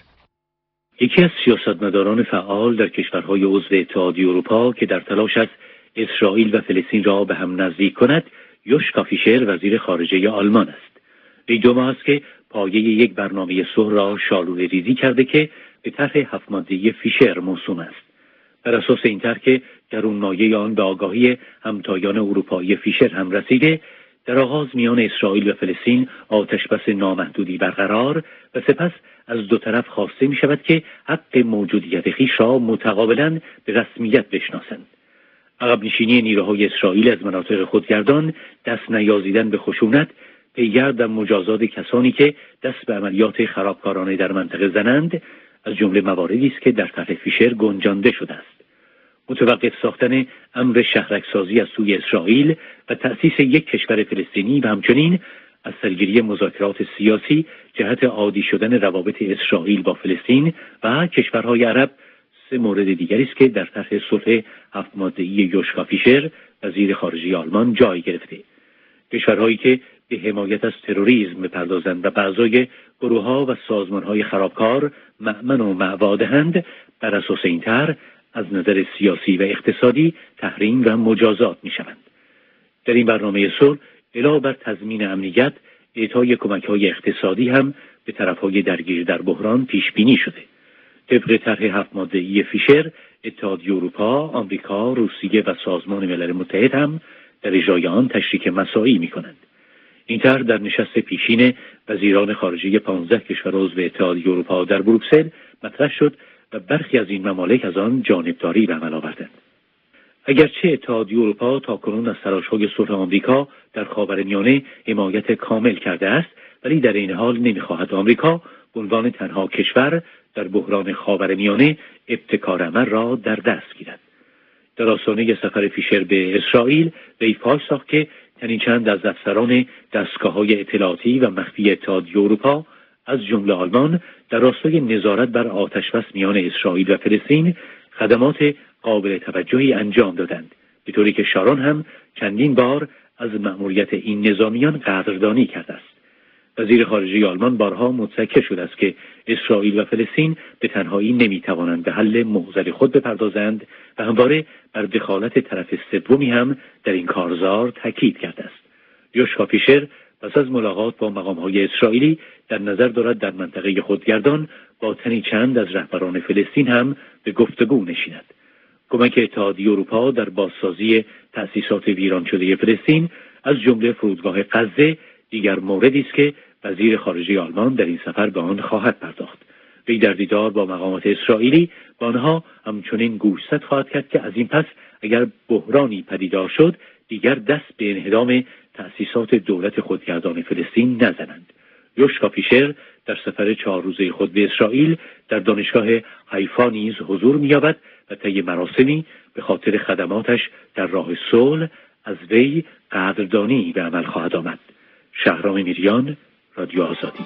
یکی از سیاستمداران فعال در کشورهای عضو اتحادیه اروپا که در تلاش است اسرائیل و فلسطین را به هم نزدیک کند، یوشکا فیشر وزیر خارجه آلمان است. وی دو ماه است که پایه یک برنامه صلح را شالوده ریزی کرده که به طرح هفت ماده‌ای فیشر موسوم است. بر اساس این طرح که گرانمایه آن به آگاهی همتایان اروپایی فیشر هم رسیده، در آغاز میان اسرائیل و فلسطین آتشبس نامحدودی برقرار و سپس از دو طرف خواسته می شود که حق موجودیت خویش را متقابلا به رسمیت بشناسند. عقب نشینی نیروهای اسرائیل از مناطق خودگردان، دست نیازیدن به خشونت، پیگرد در مجازات کسانی که دست به عملیات خرابکارانه در منطقه زنند، از جمله مواردی است که در طرح فیشر گنجانده شده است. متوقف ساختن امر شهرک‌سازی از سوی اسرائیل و تأسیس یک کشور فلسطینی و همچنین از سرگیری مذاکرات سیاسی جهت عادی شدن روابط اسرائیل با فلسطین و کشورهای عرب سه مورد دیگری است که در طرح صلح هفت ماده‌ای یوشکا فیشر وزیر خارجه آلمان جای گرفته. کشورهایی که به حمایت از تروریسم بپردازند و بعضای گروه‌ها و سازمان‌های خرابکار مأمن و مأوا دهند، بر اساس این طرح از نظر سیاسی و اقتصادی تحریم و مجازات می‌شوند. در این برنامه صلح علاوه بر تضمین امنیت، اعطای کمک‌های اقتصادی هم به طرف‌های درگیر در بحران پیش بینی شده. طبق طرح هفت ماده‌ای فیشر، اتحادیه اروپا، آمریکا، روسیه و سازمان ملل متحد هم در اجرای آن تشریک مساعی می‌کنند. این طرح در نشست پیشین وزیران خارجه پانزده کشور عضو اتحادیه اروپا در بروکسل مطرح شد و برخی از این ممالک از آن جانبداری به عمل آوردند. اگرچه اتحادیه اروپا تاکنون از تلاش‌های صلح آمریکا در خاورمیانه حمایت کامل کرده است، ولی در این حال نمی‌خواهد آمریکا به عنوان تنها کشور در بحران خاورمیانه ابتکار عمل را در دست گیرد. در آستانه سفر فیشر به اسرائیل وی پای ساخت که تنی چند از افسران دستگاه‌های اطلاعاتی و مخفی اتحادیه اروپا از جمله آلمان در راستای نظارت بر آتشبس میان اسرائیل و فلسطین خدمات قابل توجهی انجام دادند، به طوری که شارون هم چندین بار از مأموریت این نظامیان قدردانی کرده است. وزیر خارجه آلمان بارها متذکر شده است که اسرائیل و فلسطین به تنهایی نمیتوانند به حل معضل خود بپردازند و همواره بر دخالت طرف سومی هم در این کارزار تاکید کرده است. یوشکا فیشر پس از ملاقات با مقام‌های اسرائیلی در نظر دارد در منطقه خودگردان با تنی چند از رهبران فلسطین هم به گفتگو نشیند. کمک اتحادیه اروپا در بازسازی تأسیسات ویران شده فلسطین از جمله فرودگاه غزه دیگر موردی است که وزیر خارجه آلمان در این سفر به آن خواهد پرداخت. وی در دیدار با مقامات اسرائیلی با آنها همچنین گوشزد خواهد کرد که از این پس اگر بحرانی پدیدار شد دیگر دست به انهدام تأسیسات دولت خودگردان فلسطین نزنند. یوشکا فیشر در سفر چهار روزه خود به اسرائیل در دانشگاه حیفا نیز حضور می‌یابد و طی مراسمی به خاطر خدماتش در راه صلح از وی قدردانی به عمل خواهد آمد. شهرام میریان، رادیو آزادی.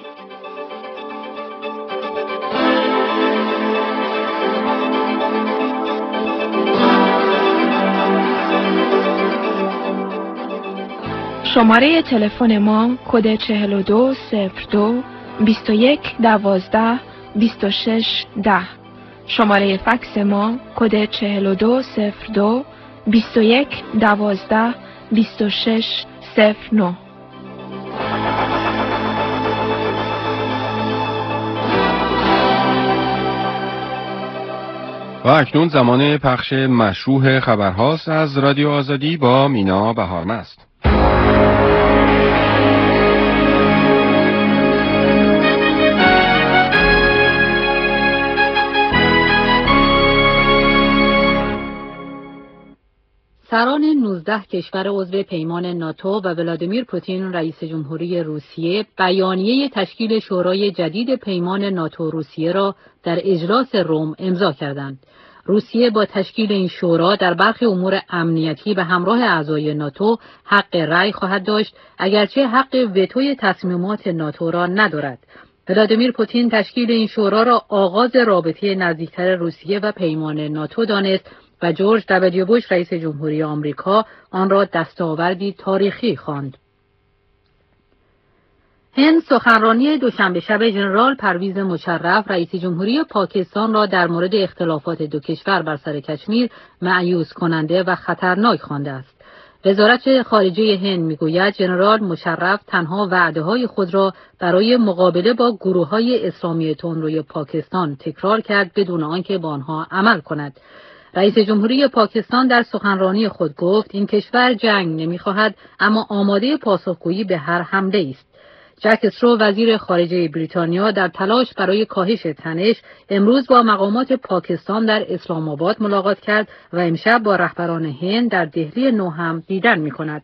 شماره تلفن ما کد چهل و دو صفر دو بیست و یک دوازده بیست و شش ده. شماره فکس ما کد چهل و دو صفر دو بیست و یک دوازده بیست و شش صفر نه. و اکنون زمان پخش مشروح خبرهاست از رادیو آزادی با مینا بهارمست. سران نوزده کشور عضو پیمان ناتو و ولادیمیر پوتین رئیس جمهوری روسیه بیانیه تشکیل شورای جدید پیمان ناتو روسیه را در اجلاس روم امضا کردند. روسیه با تشکیل این شورا در برخی امور امنیتی به همراه اعضای ناتو حق رأی خواهد داشت، اگرچه حق وتوی تصمیمات ناتو را ندارد. ولادیمیر پوتین تشکیل این شورا را آغاز رابطه نزدیکتر روسیه و پیمان ناتو دانست و جورج دبلیو بوش رئیس جمهوری آمریکا آن را دستاوردی تاریخی خواند. هند سخنرانی دوشنبه شب ژنرال پرویز مشرف رئیس جمهوری پاکستان را در مورد اختلافات دو کشور بر سر کشمیر مأیوس کننده و خطرناک خوانده است. وزارت خارجه هند میگوید ژنرال مشرف تنها وعده‌های خود را برای مقابله با گروه‌های اسلامی تندروی پاکستان تکرار کرد بدون آنکه با آنها عمل کند. رئیس جمهوری پاکستان در سخنرانی خود گفت این کشور جنگ نمی‌خواهد اما آماده پاسخگویی به هر حمله است. جک استرو وزیر خارجه بریتانیا در تلاش برای کاهش تنش امروز با مقامات پاکستان در اسلام آباد ملاقات کرد و امشب با رهبران هند در دهلی نو هم دیدن می‌کند.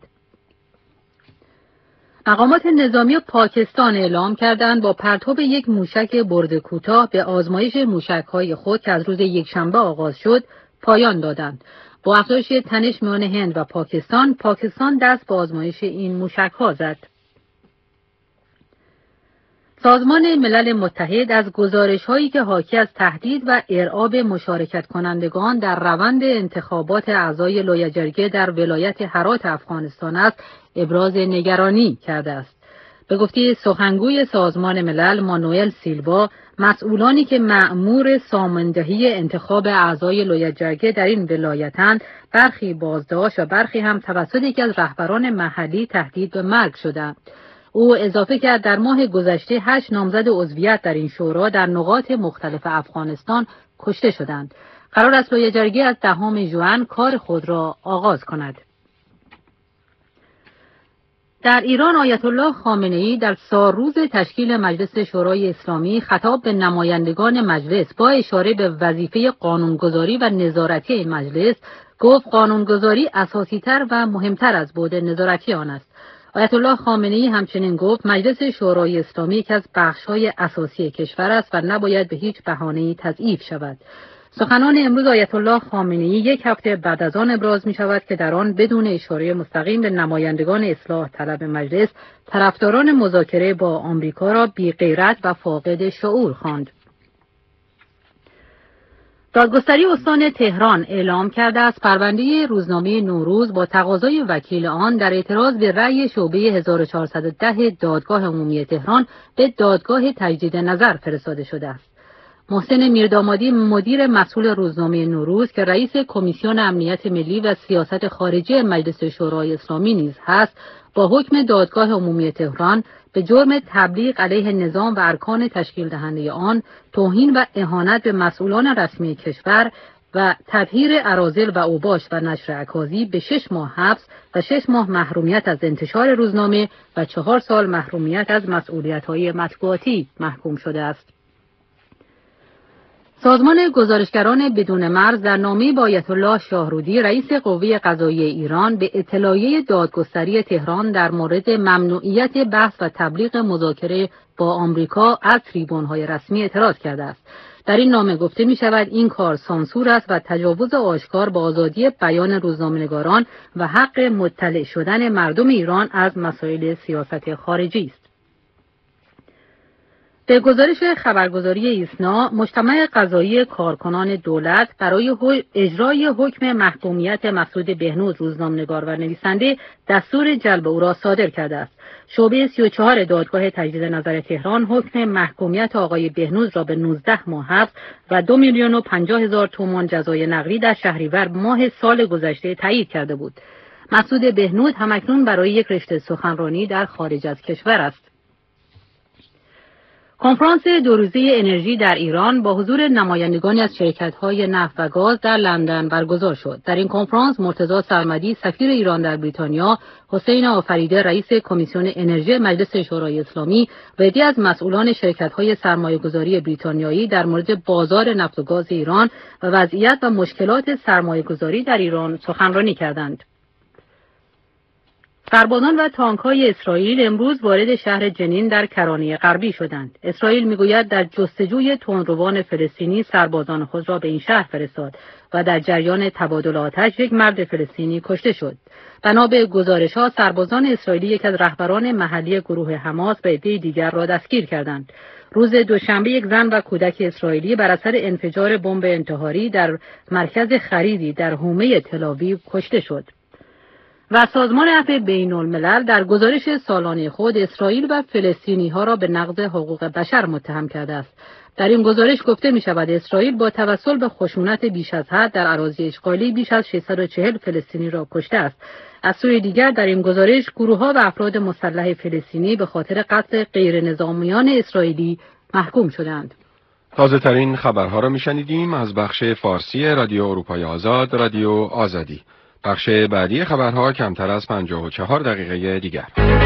مقامات نظامی پاکستان اعلام کردند با پرتاب یک موشک برده کوتاه به آزمایش موشک‌های خود که از روز یکشنبه آغاز شد پایان دادند. با افزایش تنش میان هند و پاکستان، پاکستان دست به آزمایش این موشک‌ها زد. سازمان ملل متحد از گزارش‌هایی که حاکی از تهدید و ارعاب مشارکت کنندگان در روند انتخابات اعضای لویه‌جرگه در ولایت هرات افغانستان است، ابراز نگرانی کرده است. به گفته سخنگوی سازمان ملل مانوئل سیلوا، مسئولانی که مأمور ساماندهی انتخاب اعضای لویه‌جرگه در این ولایتند، برخی بازداشت و برخی هم توسط یکی از رهبران محلی تهدید به مرگ شدند. او اضافه کرد در ماه گذشته هشت نامزد عضویت در این شورا در نقاط مختلف افغانستان کشته شدند. قرار است لویه‌جرگه از دهم ژوئن کار خود را آغاز کند. در ایران آیت الله خامنه‌ای در سالروز تشکیل مجلس شورای اسلامی خطاب به نمایندگان مجلس با اشاره به وظیفه قانونگذاری و نظارتی این مجلس گفت قانونگذاری اساسی‌تر و مهمتر از بعد نظارتی آن است. آیت الله خامنه‌ای همچنین گفت مجلس شورای اسلامی یکی از بخش‌های اساسی کشور است و نباید به هیچ بهانه‌ای تضعیف شود. سخنان امروز آیت الله خامنه‌ای یک هفته بعد از آن ابراز می شود که در آن بدون اشاره مستقیم به نمایندگان اصلاح طلب مجلس طرفداران مذاکره با آمریکا را بی‌غیرت و فاقد شعور خواند. دادگستری استان تهران اعلام کرده است پرونده روزنامه نوروز با تقاضای وکیل آن در اعتراض به رأی شعبه هزار و چهارصد و ده دادگاه عمومی تهران به دادگاه تجدید نظر فرستاده شده است. محسن میردامادی مدیر مسئول روزنامه نوروز که رئیس کمیسیون امنیت ملی و سیاست خارجی مجلس شورای اسلامی نیز هست، با حکم دادگاه عمومی تهران به جرم تبلیغ علیه نظام و ارکان تشکیل دهنده آن، توهین و اهانت به مسئولان رسمی کشور و تطهیر اراذل و اوباش و نشر اکاذیب به شش ماه حبس و شش ماه محرومیت از انتشار روزنامه و چهار سال محرومیت از مسئولیت‌های مطبوعاتی محکوم شده است. سازمان گزارشگران بدون مرز در نامه‌ای با آیت الله شاهرودی رئیس قوه قضاییه ایران به اطلاعیه دادگستری تهران در مورد ممنوعیت بحث و تبلیغ مذاکره با آمریکا از تریبون‌های رسمی اعتراض کرده است. در این نامه گفته می شود این کار سانسور است و تجاوز آشکار به آزادی بیان روزنامه‌نگاران و حق مطلع شدن مردم ایران از مسائل سیاست خارجی است. به گزارش خبرگزاری ایسنا، مجتمع قضایی کارکنان دولت برای اجرای حکم محکومیت مسعود بهنود روزنامه‌نگار و نویسنده دستور جلب او را صادر کرده است. شعبه سی و چهار دادگاه تجدید نظر تهران حکم محکومیت آقای بهنود را به نوزده ماه حبس و دو میلیون و پنجاه هزار تومان جزای نقدی در شهریور ماه سال گذشته تایید کرده بود. مسعود بهنود همکنون برای یک رشته سخنرانی در خارج از کشور است. کنفرانس دو روزه انرژی در ایران با حضور نمایندگانی از شرکت‌های نفت و گاز در لندن برگزار شد. در این کنفرانس مرتضی سرمدی سفیر ایران در بریتانیا، حسین آفریده رئیس کمیسیون انرژی مجلس شورای اسلامی و عده‌ای از مسئولان شرکت‌های سرمایه‌گذاری بریتانیایی در مورد بازار نفت و گاز ایران و وضعیت و مشکلات سرمایه‌گذاری در ایران سخنرانی کردند. سربازان و تانک‌های اسرائیل امروز وارد شهر جنین در کرانه غربی شدند. اسرائیل می‌گوید در جستجوی تندروان فلسطینی سربازان خود را به این شهر فرستاد و در جریان تبادل آتش یک مرد فلسطینی کشته شد. بنا به گزارش‌ها سربازان اسرائیلی یک از رهبران محلی گروه حماس و عده دیگر را دستگیر کردند. روز دوشنبه یک زن و کودک اسرائیلی بر اثر انفجار بمب انتحاری در مرکز خریدی در حومه تل‌آویو کشته شد. و سازمان عفو بین الملل در گزارش سالانه خود اسرائیل و فلسطینی ها را به نقض حقوق بشر متهم کرده است. در این گزارش گفته می شود اسرائیل با توسل به خشونت بیش از حد در اراضی اشغالی بیش از ششصد و چهل فلسطینی را کشته است. از سوی دیگر در این گزارش گروه ها و افراد مسلح فلسطینی به خاطر قتل غیر نظامیان اسرائیلی محکوم شدند. تازه ترین خبرها را می شنیدیم از بخش فارسی رادیو اروپای آزاد، رادیو آزادی. بخش بعدی خبرها کمتر از پنجاه و چهار دقیقه دیگر.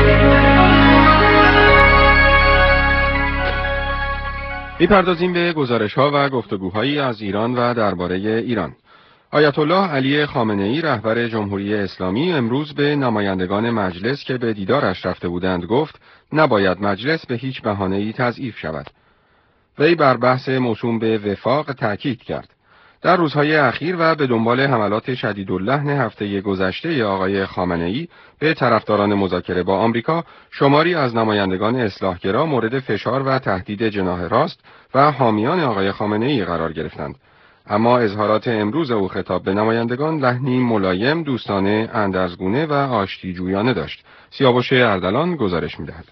می‌پردازیم به گزارش‌ها و گفتگوهایی از ایران و درباره ایران. آیت الله علی خامنه‌ای رهبر جمهوری اسلامی امروز به نمایندگان مجلس که به دیدارش رفته بودند گفت نباید مجلس به هیچ بهانه‌ای تضعیف شود. وی بر بحث موسوم به وفاق تاکید کرد. در روزهای اخیر و به دنبال حملات شدیداللحن هفته گذشته آقای خامنه‌ای به طرفداران مذاکره با آمریکا، شماری از نمایندگان اصلاحگرا مورد فشار و تهدید جناح راست و حامیان آقای خامنه‌ای قرار گرفتند. اما اظهارات امروز او خطاب به نمایندگان لحنی ملایم، دوستانه، اندرزگونه و آشتیجویانه داشت. سیاوش اردلان گزارش می‌دهد.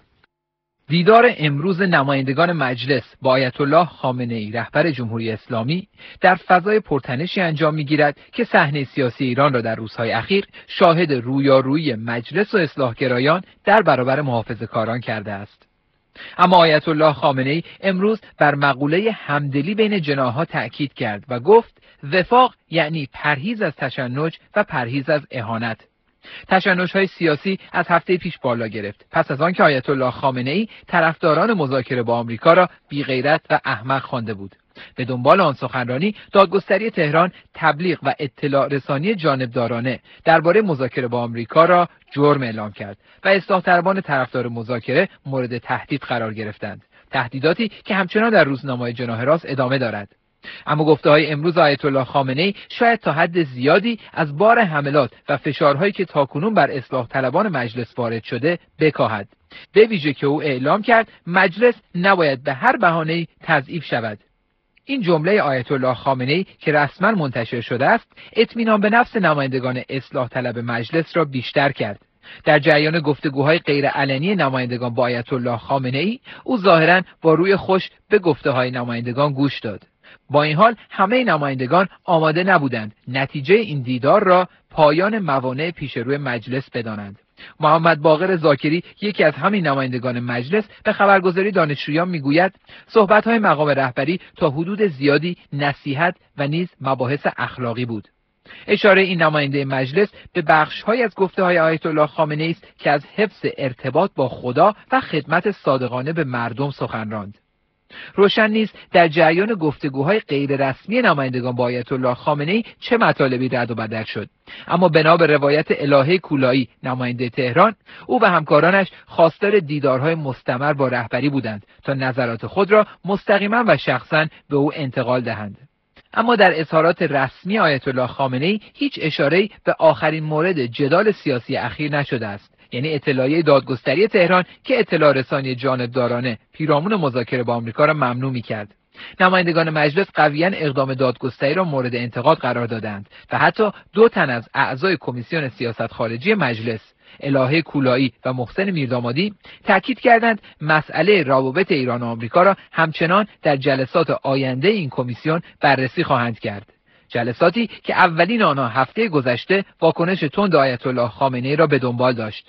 دیدار امروز نمایندگان مجلس با آیت الله خامنه‌ای رهبر جمهوری اسلامی در فضای پرتنشی انجام می‌گیرد که صحنه سیاسی ایران را در روزهای اخیر شاهد رویارویی مجلس و اصلاحگرایان در برابر محافظه‌کاران کرده است. اما آیت الله خامنه‌ای امروز بر مقوله همدلی بین جناح‌ها تأکید کرد و گفت وفاق یعنی پرهیز از تشنج و پرهیز از اهانت. تشنج‌های سیاسی از هفته پیش بالا گرفت پس از آنکه آیت الله خامنه‌ای طرفداران مذاکره با آمریکا را بی‌غیرت و احمق خوانده بود. به دنبال آن سخنرانی دادگستری تهران تبلیغ و اطلاع رسانی جانبدارانه درباره مذاکره با آمریکا را جرم اعلام کرد و اصلاح طلبان طرفدار مذاکره مورد تهدید قرار گرفتند. تهدیداتی که همچنان در روزنامه‌های جناح راست ادامه دارد. اما گفته‌های امروز آیت الله خامنه‌ای شاید تا حد زیادی از بار حملات و فشارهایی که تاکنون بر اصلاح طلبان مجلس وارد شده بکاهد. به ویژه که او اعلام کرد مجلس نباید به هر بهانه‌ای تضعیف شود. این جمله آیت الله خامنه‌ای که رسما منتشر شده است، اطمینان به نفس نمایندگان اصلاح طلب مجلس را بیشتر کرد. در جریان گفتگوهای غیر علنی نمایندگان با آیت الله خامنه‌ای، او ظاهراً با روی خوش به گفته‌های نمایندگان گوش داد. با این حال همه نمایندگان آماده نبودند نتیجه این دیدار را پایان موانع پیش روی مجلس بدانند. محمد باقر ذاکری یکی از همین نمایندگان مجلس به خبرگزاری دانشجویان میگوید صحبت‌های مقام رهبری تا حدود زیادی نصیحت و نیز مباحث اخلاقی بود. اشاره این نماینده مجلس به بخش‌های از گفته‌های آیت الله خامنه‌ای است که از حفظ ارتباط با خدا و خدمت صادقانه به مردم سخن راند. روشن نیست در جریان گفتگوهای غیر رسمی نمایندگان با آیت الله خامنه‌ای چه مطالبی رد و بدل شد، اما بنا به روایت الهه کولایی نماینده تهران، او و همکارانش خواستار دیدارهای مستمر با رهبری بودند تا نظرات خود را مستقیما و شخصا به او انتقال دهند. اما در اظهارات رسمی آیت الله خامنه‌ای هیچ اشاره‌ای به آخرین مورد جدال سیاسی اخیر نشده است، یعنی اطلاعیه دادگستری تهران که اطلاع رسانی جانبدارانه پیرامون مذاکره با آمریکا را ممنوع می‌کرد. نمایندگان مجلس قویاً اقدام دادگستری را مورد انتقاد قرار دادند و حتی دو تن از اعضای کمیسیون سیاست خارجی مجلس، الهه کولایی و محسن میردامادی، تاکید کردند مسئله روابط ایران و آمریکا را همچنان در جلسات آینده این کمیسیون بررسی خواهند کرد. جلساتی که اولین آنها هفته گذشته واکنش تند آیت الله خامنه‌ای را به دنبال داشت.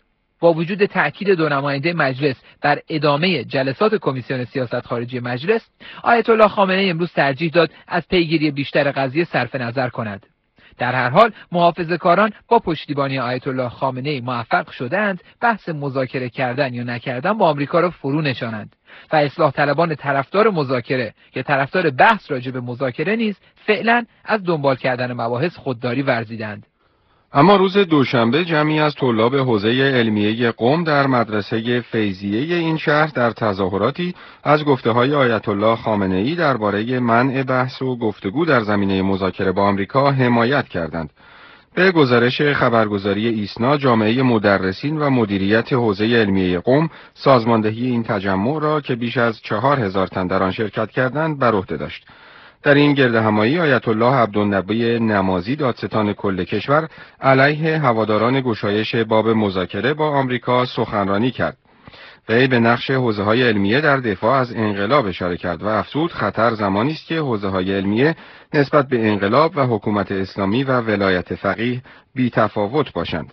با وجود تأکید دو نماینده مجلس بر ادامه جلسات کمیسیون سیاست خارجی مجلس، آیت الله خامنه ای امروز ترجیح داد از پیگیری بیشتر قضیه صرف نظر کند. در هر حال محافظه‌کاران با پشتیبانی آیت الله خامنه ای موفق شدند بحث مذاکره کردن یا نکردن با آمریکا را فرو نشانند و اصلاح طلبان طرفدار مذاکره که طرفدار بحث راجع به مذاکره نیز فعلا از دنبال کردن مباحث خودداری ورزیدند. اما روز دوشنبه جمعی از طلاب حوزه علمیه قم در مدرسه فیضیه این شهر در تظاهراتی از گفته‌های آیت الله خامنه ای درباره منع بحث و گفتگو در زمینه مذاکره با آمریکا حمایت کردند. به گزارش خبرگزاری ایسنا، جامعه مدرسین و مدیریت حوزه علمیه قم سازماندهی این تجمع را که بیش از چهار هزار تن در آن شرکت کردند بر عهده داشت. در این گردهمایی آیت الله عبدالنبی نمازی دادستان کل کشور علیه هواداران گشایش باب مذاکره با آمریکا سخنرانی کرد. وی به نقش حوزه‌های علمیه در دفاع از انقلاب اشاره کرد و افزود خطر زمانی است که حوزه‌های علمیه نسبت به انقلاب و حکومت اسلامی و ولایت فقیه بی تفاوت باشند.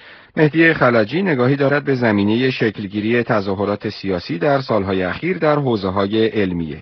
مهدی خلجی نگاهی دارد به زمینه شکلگیری تظاهرات سیاسی در سالهای اخیر در حوزه‌های علمیه.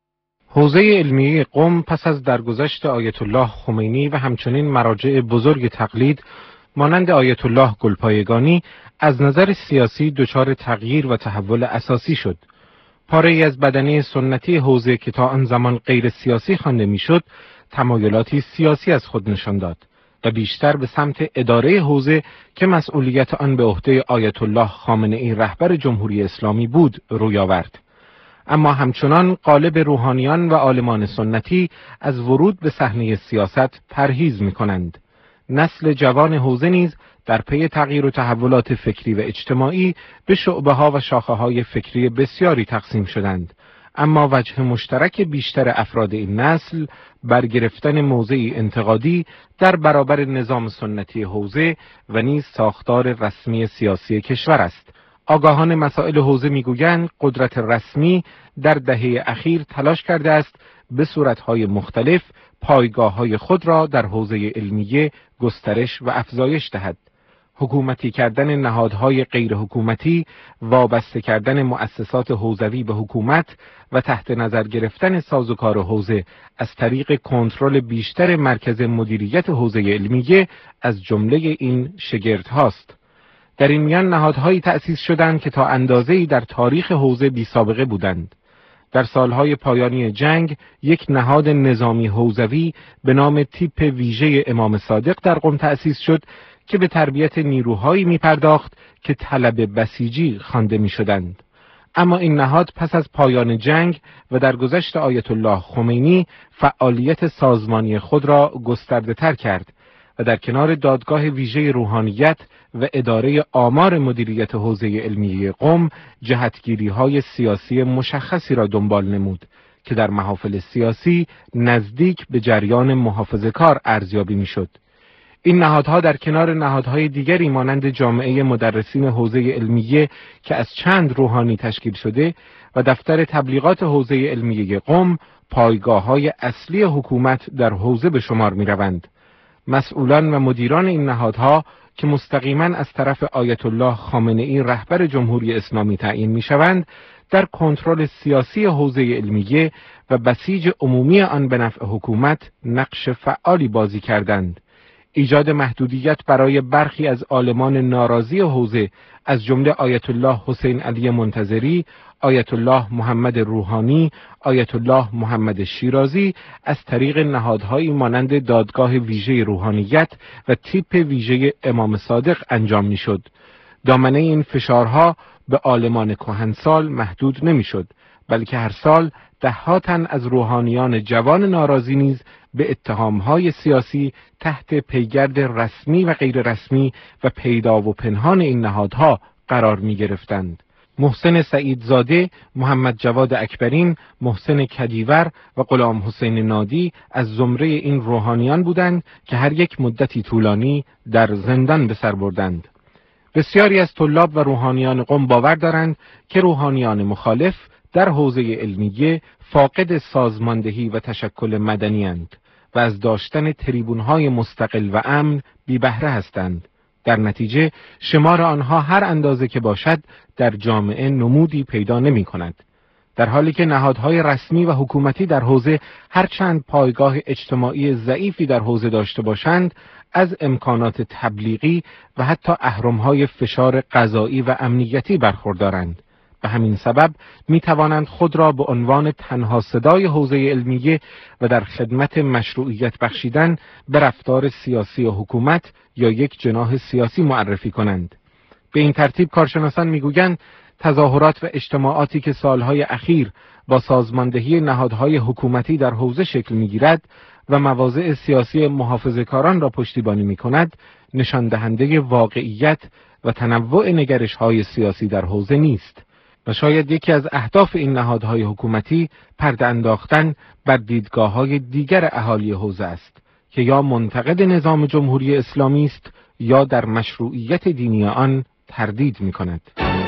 حوزه علمیه قم پس از درگذشت آیت الله خمینی و همچنین مراجع بزرگ تقلید مانند آیت الله گلپایگانی از نظر سیاسی دچار تغییر و تحول اساسی شد. پاره‌ای از بدنه سنتی حوزه که تا آن زمان غیر سیاسی خوانده میشد، تمایلاتی سیاسی از خود نشان داد و بیشتر به سمت اداره حوزه که مسئولیت آن به عهده آیت الله خامنه ای رهبر جمهوری اسلامی بود روی آورد. اما همچنان غالب روحانیان و عالمان سنتی از ورود به صحنه سیاست پرهیز می‌کنند. نسل جوان حوزه نیز در پی تغییر و تحولات فکری و اجتماعی به شعبه‌ها و شاخه‌های فکری بسیاری تقسیم شدند، اما وجه مشترک بیشتر افراد این نسل برگرفتن موضعی انتقادی در برابر نظام سنتی حوزه و نیز ساختار رسمی سیاسی کشور است. آگاهان مسائل حوزه میگویند قدرت رسمی در دهه اخیر تلاش کرده است به صورتهای مختلف پایگاه‌های خود را در حوزه علمیه گسترش و افزایش دهد. حکومتی کردن نهادهای غیر حکومتی، وابسته کردن مؤسسات حوزوی به حکومت و تحت نظر گرفتن سازوکار حوزه از طریق کنترل بیشتر مرکز مدیریت حوزه علمیه از جمله این شگردهاست. در این میان نهادهایی تأسیس شدند که تا اندازه‌ای در تاریخ حوزه بی سابقه بودند. در سالهای پایانی جنگ یک نهاد نظامی حوزوی به نام تیپ ویژه امام صادق در قم تأسیس شد که به تربیت نیروهایی می پرداخت که طلب بسیجی خوانده می شدند. اما این نهاد پس از پایان جنگ و در گذشت آیت الله خمینی فعالیت سازمانی خود را گسترده تر کرد و در کنار دادگاه ویژه روحانیت و اداره آمار مدیریت حوزه علمیه قم جهتگیری‌های سیاسی مشخصی را دنبال نمود که در محافل سیاسی نزدیک به جریان محافظه‌کار ارزیابی می‌شد. این نهادها در کنار نهادهای دیگری مانند جامعه مدرسین حوزه علمیه که از چند روحانی تشکیل شده و دفتر تبلیغات حوزه علمیه قم پایگاه‌های اصلی حکومت در حوزه به شمار می‌روند. مسئولان و مدیران این نهادها که مستقیما از طرف آیت الله خامنه ای رهبر جمهوری اسلامی تعیین می‌شوند، در کنترل سیاسی حوزه علمیه و بسیج عمومی آن به نفع حکومت نقش فعالی بازی کردند. ایجاد محدودیت برای برخی از عالمان ناراضی حوزه از جمله آیت الله حسین علی منتظری، آیت الله محمد روحانی، آیت الله محمد شیرازی از طریق نهادهایی مانند دادگاه ویژه روحانیت و تیپ ویژه امام صادق انجام می‌شد. دامنه این فشارها به عالمان کهنسال محدود نمی‌شد، بلکه هر سال ده‌ها تن از روحانیان جوان ناراضی نیز به اتهام‌های سیاسی تحت پیگرد رسمی و غیر رسمی و پیدا و پنهان این نهادها قرار می‌گرفتند. محسن سعیدزاده، محمد جواد اکبرین، محسن کدیور و غلام حسین نادی از زمره این روحانیان بودند که هر یک مدتی طولانی در زندان به سر بردند. بسیاری از طلاب و روحانیان قم باور دارند که روحانیان مخالف در حوزه علمیه فاقد سازماندهی و تشکل مدنی اند و از داشتن تریبون‌های مستقل و امن بی بهره هستند. در نتیجه شمار آنها هر اندازه که باشد در جامعه نمودی پیدا نمی کند. در حالی که نهادهای رسمی و حکومتی در حوزه هرچند پایگاه اجتماعی ضعیفی در حوزه داشته باشند، از امکانات تبلیغی و حتی اهرم‌های فشار قضایی و امنیتی برخوردارند. به همین سبب می توانند خود را به عنوان تنها صدای حوزه علمیه و در خدمت مشروعیت بخشیدن به رفتار سیاسی و حکومت یا یک جناح سیاسی معرفی کنند. به این ترتیب کارشناسان میگویند تظاهرات و اجتماعاتی که سالهای اخیر با سازماندهی نهادهای حکومتی در حوزه شکل میگیرد و مواضع سیاسی محافظه‌کاران را پشتیبانی میکند، نشان دهنده واقعیت و تنوع نگرش‌های سیاسی در حوزه نیست و شاید یکی از اهداف این نهادهای حکومتی پرده انداختن بر دیدگاه‌های دیگر اهالی حوزه است که یا منتقد نظام جمهوری اسلامی است یا در مشروعیت دینی آن تردید می‌کند.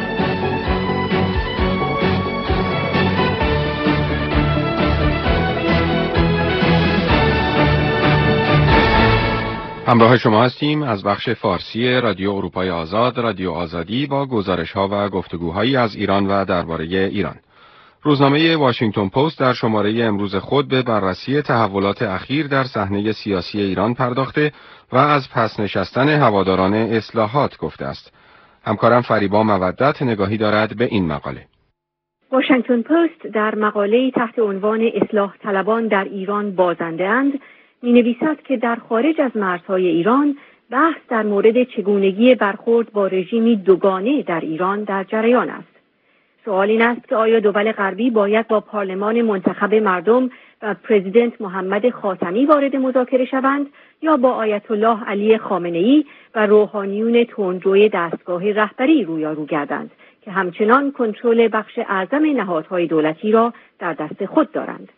همراه شما هستیم از بخش فارسی رادیو اروپای آزاد، رادیو آزادی، با گزارش‌ها و گفتگوهایی از ایران و درباره ایران. روزنامه واشنگتن پست در شماره امروز خود به بررسی تحولات اخیر در صحنه سیاسی ایران پرداخته و از پس نشستن هواداران اصلاحات گفته است. همکارم فریبا مودت نگاهی دارد به این مقاله. واشنگتن پست در مقاله‌ای تحت عنوان اصلاح طلبان در ایران بازنده‌اند می نویسد که در خارج از مرزهای ایران بحث در مورد چگونگی برخورد با رژیمی دوگانه در ایران در جریان است. سوال این است که آیا دول غربی باید با پارلمان منتخب مردم و پرزیدنت محمد خاتمی وارد مذاکره شوند یا با آیت الله علی خامنه‌ای و روحانیون تندروی دستگاه رهبری رویارو گردند که همچنان کنترل بخش اعظم نهادهای دولتی را در دست خود دارند.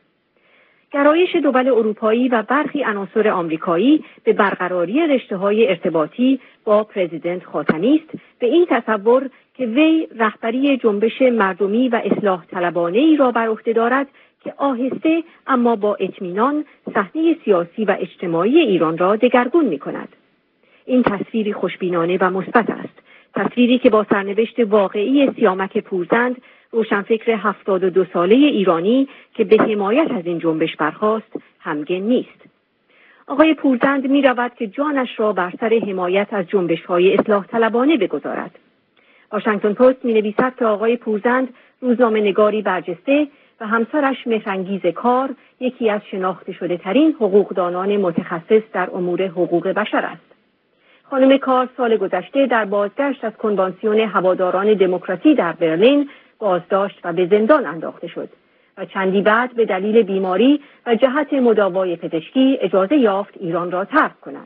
گرایش دول اروپایی و برخی عناصر آمریکایی به برقراری رشته‌های ارتباطی با پرزیدنت خاتمی است به این تصور که وی رهبری جنبش مردمی و اصلاح طلبانه‌ای را بر عهده دارد که آهسته اما با اطمینان صحنه سیاسی و اجتماعی ایران را دگرگون می‌کند. این تصویری خوشبینانه و مثبت است، تصویری که با سرنوشت واقعی سیامک پورزند، روشنفکر هفتاد و دو ساله ایرانی که به حمایت از این جنبش برخاست، همگن نیست. آقای پورزند می رود که جانش را بر سر حمایت از جنبش‌های اصلاح طلبانه بگذارد. واشنگتن پست می نویسد که آقای پورزند روزنامه نگاری برجسته و همسرش مهرانگیز کار یکی از شناخته شده ترین حقوقدانان متخصص در امور حقوق بشر است. خانم کار سال گذشته در بازگشت از کنوانسیون هواداران دموکراسی در برلین بازداشت و به زندان انداخته شد و چندی بعد به دلیل بیماری و جهت مداوای پزشکی اجازه یافت ایران را ترک کند.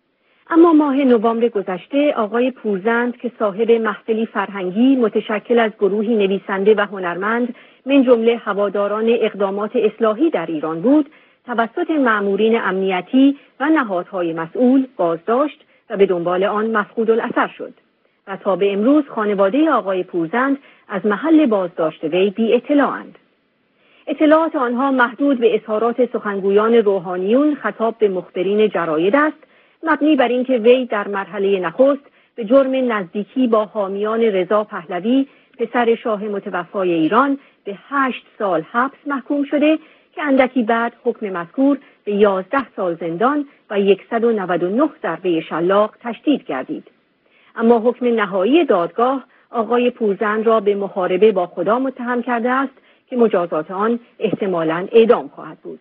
اما ماه نوامبر گذشته آقای پورزند که صاحب محفلی فرهنگی متشکل از گروهی نویسنده و هنرمند من جمله هواداران اقدامات اصلاحی در ایران بود، توسط مأمورین امنیتی و نهادهای مسئول بازداشت و به دنبال آن مفقود الاثر شد و تا به امروز خانواده آقای پورزند از محل بازداشت وی بی اطلاعند. اطلاعات آنها محدود به اظهارات سخنگویان روحانیون خطاب به مخبرین جراید است، مبنی بر اینکه وی در مرحله نخست به جرم نزدیکی با حامیان رضا پهلوی پسر شاه متوفای ایران به هشت سال حبس محکوم شده که اندکی بعد حکم مذکور به یازده سال زندان و صد و نود و نه ضربه شلاق تشدید گردید. اما حکم نهایی دادگاه آقای پورزند را به محاربه با خدا متهم کرده است که مجازات آن احتمالاً اعدام خواهد بود.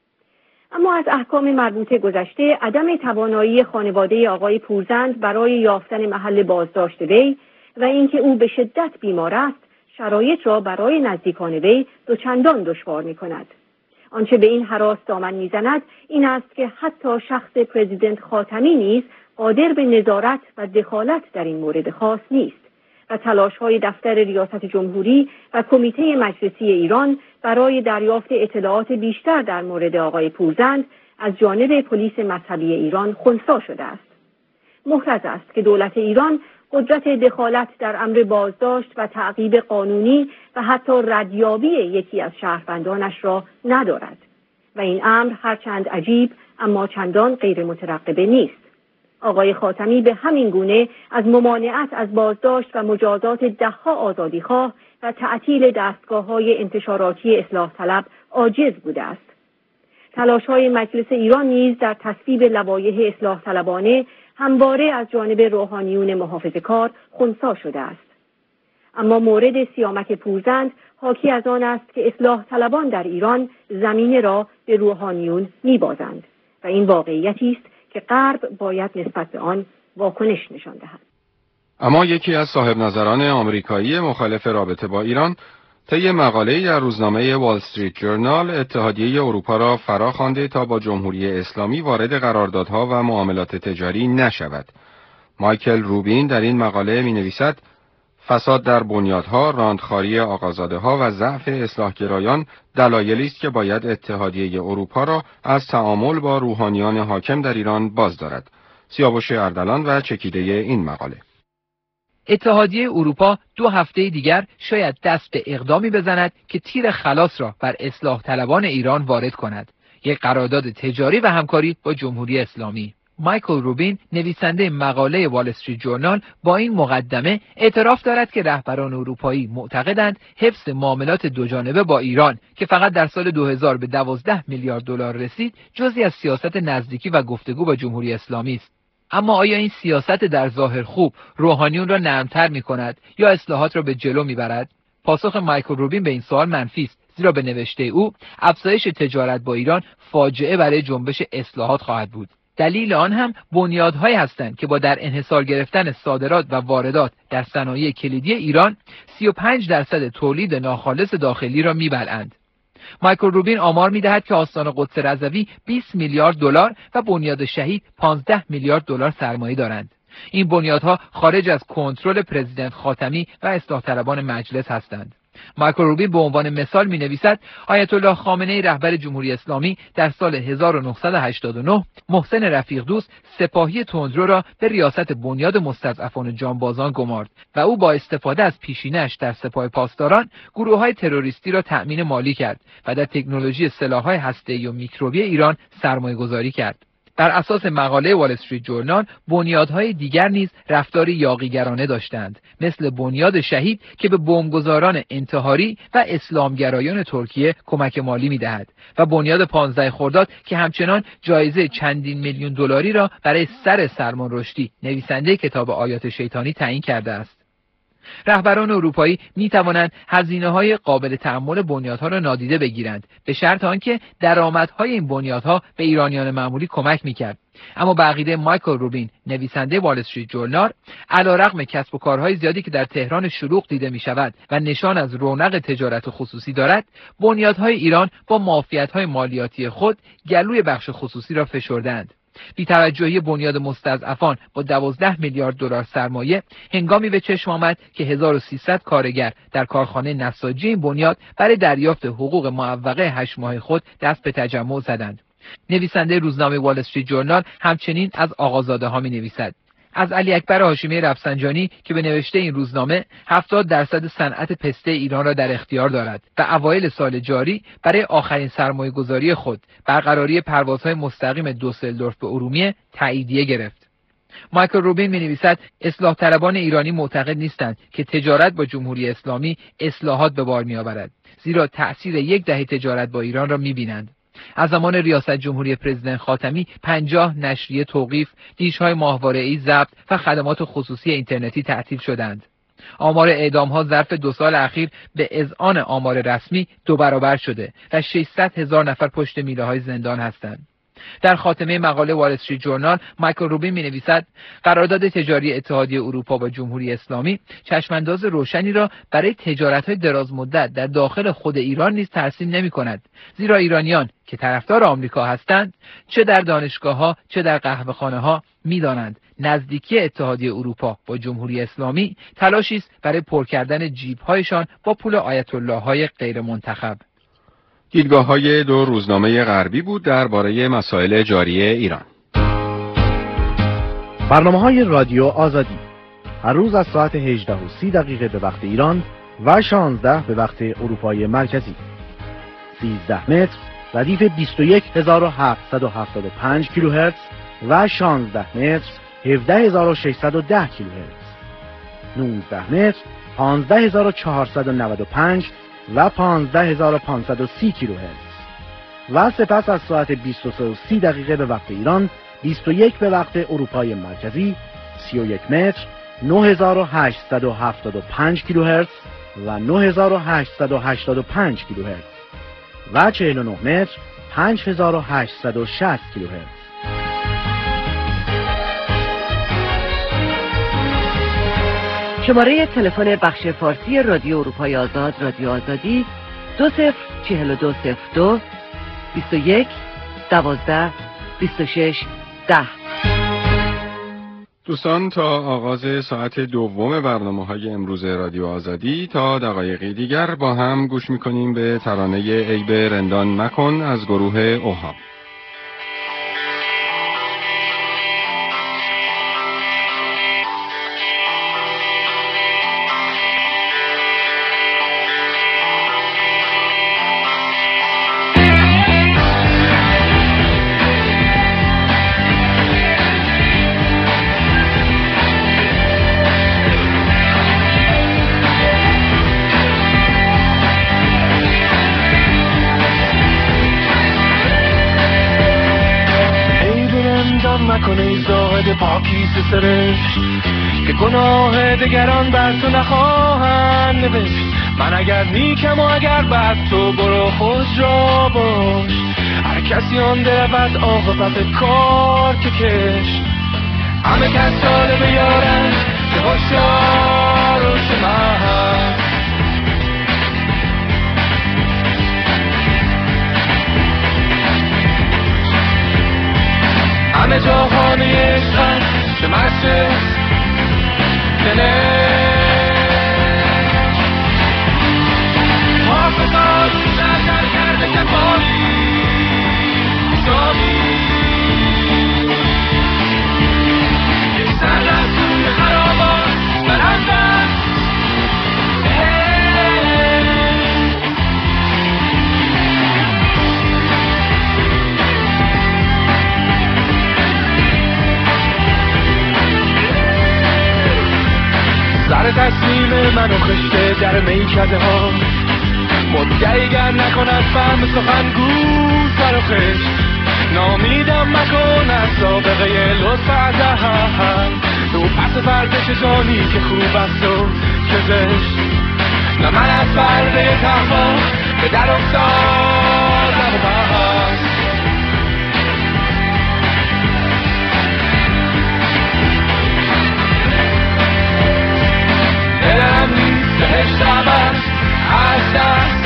اما از احکام مربوطه گذشته عدم توانایی خانواده آقای پورزند برای یافتن محل بازداشت وی و اینکه او به شدت بیمار است شرایط را برای نزدیکان وی دوچندان دشوار می‌کند. آنچه به این هراس دامن می‌زند این است که حتی شخص پرزیدنت خاتمی نیز قادر به نظارت و دخالت در این مورد خاص نیست و تلاش‌های دفتر ریاست جمهوری و کمیته مجلسی ایران برای دریافت اطلاعات بیشتر در مورد آقای پورزند از جانب پلیس مذهبی ایران خنثی شده است. محرز است که دولت ایران قدرت دخالت در امر بازداشت و تعقیب قانونی و حتی ردیابی یکی از شهروندانش را ندارد و این امر هرچند عجیب اما چندان غیر مترقبه نیست. آقای خاتمی به همین گونه از ممانعت از بازداشت و مجازات دهها آزادیخواه و تعطیل دستگاه‌های انتشاراتی اصلاح طلب عاجز بوده است. تلاش‌های مجلس ایران نیز در تصویب لوایح اصلاح طلبانه همواره از جانب روحانیون محافظه‌کار خنثی شده است. اما مورد سیامک پورزند حاکی از آن است که اصلاح طلبان در ایران زمینه را به روحانیون می‌بازند و این واقعیتی است که غرب باید نسبت به آن واکنش نشان دهد. اما یکی از صاحب نظران آمریکایی مخالف رابطه با ایران طی مقاله‌ای در روزنامه وال استریت جورنال اتحادیه اروپا را فرا خوانده تا با جمهوری اسلامی وارد قراردادها و معاملات تجاری نشود. مایکل روبین در این مقاله می‌نویسد فساد در بنیادها، راندخواری آقازاده‌ها و ضعف اصلاحگرایان دلایلی است که باید اتحادیه اروپا را از تعامل با روحانیان حاکم در ایران باز دارد. سیاوش اردلان و چکیده این مقاله. اتحادیه اروپا دو هفته دیگر شاید دست به اقدامی بزند که تیر خلاص را بر اصلاح طلبان ایران وارد کند. یک قرارداد تجاری و همکاری با جمهوری اسلامی. مایکل روبین نویسنده مقاله وال استریت جورنال با این مقدمه اعتراف دارد که رهبران اروپایی معتقدند حفظ معاملات دوجانبه با ایران که فقط در سال دو هزار به دوازده میلیارد دلار رسید جزئی از سیاست نزدیکی و گفتگو با جمهوری اسلامی است. اما آیا این سیاست در ظاهر خوب روحانیون را نرمتر می کند یا اصلاحات را به جلو می برد؟ پاسخ مایکل روبین به این سوال منفی است، زیرا به نوشته او افزایش تجارت با ایران فاجعه برای جنبش اصلاحات خواهد بود. دلیل آن هم بنیادهایی هستند که با در انحصار گرفتن صادرات و واردات در صنایع کلیدی ایران سی و پنج درصد تولید ناخالص داخلی را میبلعند. مایکل روبین آمار میدهد که آستان قدس رضوی بیست میلیارد دلار و بنیاد شهید پانزده میلیارد دلار سرمایه دارند. این بنیادها خارج از کنترل پرزیدنت خاتمی و اصلاح طلبان مجلس هستند. مایکل روبین به عنوان مثال می نویسد آیت الله خامنه‌ای رهبر جمهوری اسلامی در سال هزار و نهصد و هشتاد و نه محسن رفیق دوست سپاهی تندرو را به ریاست بنیاد مستضعفان جانبازان گمارد و او با استفاده از پیشینه‌اش در سپاه پاسداران گروه‌های تروریستی را تأمین مالی کرد و در تکنولوژی سلاح‌های هسته‌ای و میکروبی ایران سرمایه‌گذاری کرد. بر اساس مقاله وال استریت جورنال بنیادهای دیگر نیز رفتاری یاغیگرانه داشتند، مثل بنیاد شهید که به بمبگذاران انتحاری و اسلامگرایان ترکیه کمک مالی می‌دهد و بنیاد پانزده خرداد که همچنان جایزه چندین میلیون دلاری را برای سر سلمان رشدی نویسنده کتاب آیات شیطانی تعیین کرده است. رهبران اروپایی می توانند هزینه‌های قابل تحمل بنیادها را نادیده بگیرند به شرط آنکه درآمدهای این بنیادها به ایرانیان معمولی کمک می‌کرد. اما به عقیده مایکل روبین نویسنده وال استریت جورنال علیرغم کسب و کارهای زیادی که در تهران شلوغ دیده می‌شود و نشان از رونق تجارت خصوصی دارد، بنیادهای ایران با معافیت‌های مالیاتی خود گلوی بخش خصوصی را فشردند. بی‌توجهی بنیاد مستضعفان با دوازده میلیارد دلار سرمایه هنگامی به چشم آمد که هزار و سیصد کارگر در کارخانه نساجی این بنیاد برای دریافت حقوق معوقه هشت ماه خود دست به تجمع زدند. نویسنده روزنامه وال استریت جورنال همچنین از آقازاده‌ها می‌نویسد. از علی اکبر هاشمی رفسنجانی که به نوشته این روزنامه هفتاد درصد صنعت پسته ایران را در اختیار دارد و اوایل سال جاری برای آخرین سرمایه‌گذاری خود برقراری پروازهای مستقیم دوسلدورف به ارومیه تاییدیه گرفت. مایکل روبین می‌نویسد اصلاح طلبان ایرانی معتقد نیستند که تجارت با جمهوری اسلامی اصلاحات به بار می‌آورد، زیرا تأثیر یک دهه تجارت با ایران را می‌بینند. از زمان ریاست جمهوری پرزیدنت خاتمی پنجاه نشریه توقیف، دیش‌های ماهواره‌ای ضبط و خدمات خصوصی اینترنتی تعطیل شدند. آمار اعدام‌ها ظرف دو سال اخیر به اذعان آمار رسمی دو برابر شده و ششصد هزار نفر پشت میله‌های زندان هستند. در خاتمه مقاله وال استریت جورنال مایکل روبین می‌نویسد قرارداد تجاری اتحادیه اروپا با جمهوری اسلامی چشمانداز روشنی را برای تجارت‌های درازمدت در داخل خود ایران نیز ترسیم نمی‌کند، زیرا ایرانیان که طرفدار آمریکا هستند چه در دانشگاه‌ها چه در قهوه‌خانه‌ها می‌دانند نزدیکی اتحادیه اروپا با جمهوری اسلامی تلاشی است برای پر کردن جیب‌هایشان با پول آیت الله‌های غیر منتخب. دیدگاه‌های دو روزنامه غربی بود درباره مسائل جاری ایران. برنامه‌های رادیو آزادی هر روز از ساعت هجده و سی دقیقه به وقت ایران و شانزده به وقت اروپای مرکزی. سیزده متر ردیف بیست و یک هزار و هفتصد و هفتاد و پنج کیلوهرتز و شانزده متر هفده هزار و ششصد و ده کیلوهرتز، نوزده متر پانزده هزار و چهارصد و نود و پنج و پانزده هزار و پانصد و سی کیلوهرتز و سپس از ساعت بیست و سه و سی دقیقه به وقت ایران، بیست و یک به وقت اروپای مرکزی، سی و یک متر نه هزار و هشتصد و هفتاد و پنج کیلوهرتز و نه هزار و هشتصد و هشتاد و پنج کیلوهرتز و چهل و نه متر پنج هزار و هشتصد و شصت کیلوهرتز. شماره تلفن بخش فارسی رادیو اروپای آزاد، رادیو آزادی دو صفر چهل و دو صفر دو بیست و یک دوازده بیست و شش ده. دوستان، تا آغاز ساعت دوم برنامه های امروز رادیو آزادی تا دقایقی دیگر با هم گوش میکنیم به ترانه ای به رندان مکن از گروه اوها. مکنه زاهد پاکیز سرشت که گناه دگران بر تو نخواهند نوشت. من اگر نیکم و اگر بد تو برو خود را باش. هر کسی آن درود عاقبت کار که کش. همه کس طالب یارند که هوشیار و شمع. همه جا خانه عشقم که مسجد دله حافظا رو شرکر کرده که بایی سامی یک سر از توی خرابان برندن سر تسلیم من و خشته در میکده ها مدعی گر نکند فهم سخنگو سر و خشت. نامیدم مکن از سابقه لطف ازهم تو پس پرده جانی که خوب است و که زشت. نه من از پرده تقوا به در افتادم و بست. دلم نیست بهشت عبر از دست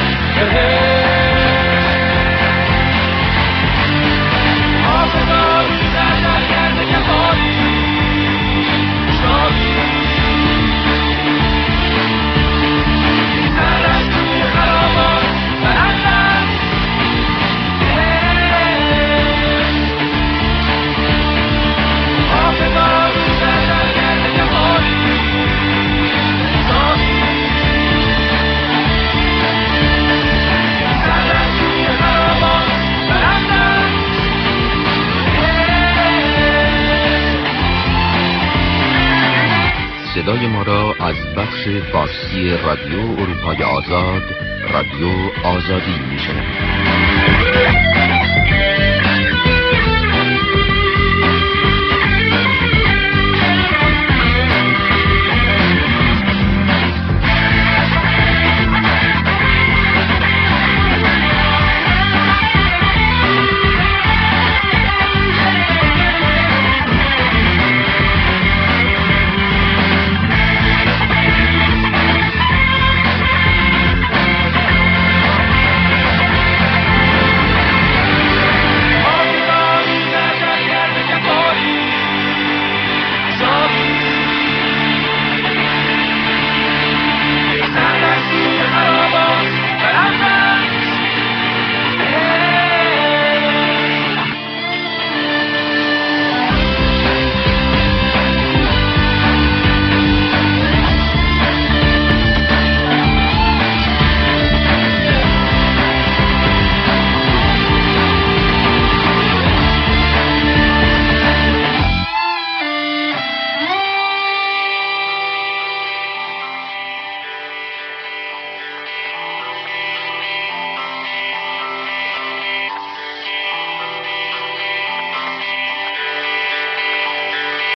حافظا روی در در کرده که بایی شادی سر از توی خرابان برندم حافظا روی در در کرده که بایی صدای ما را از بخش فارسی رادیو اروپای آزاد، رادیو آزادی می‌شنوید.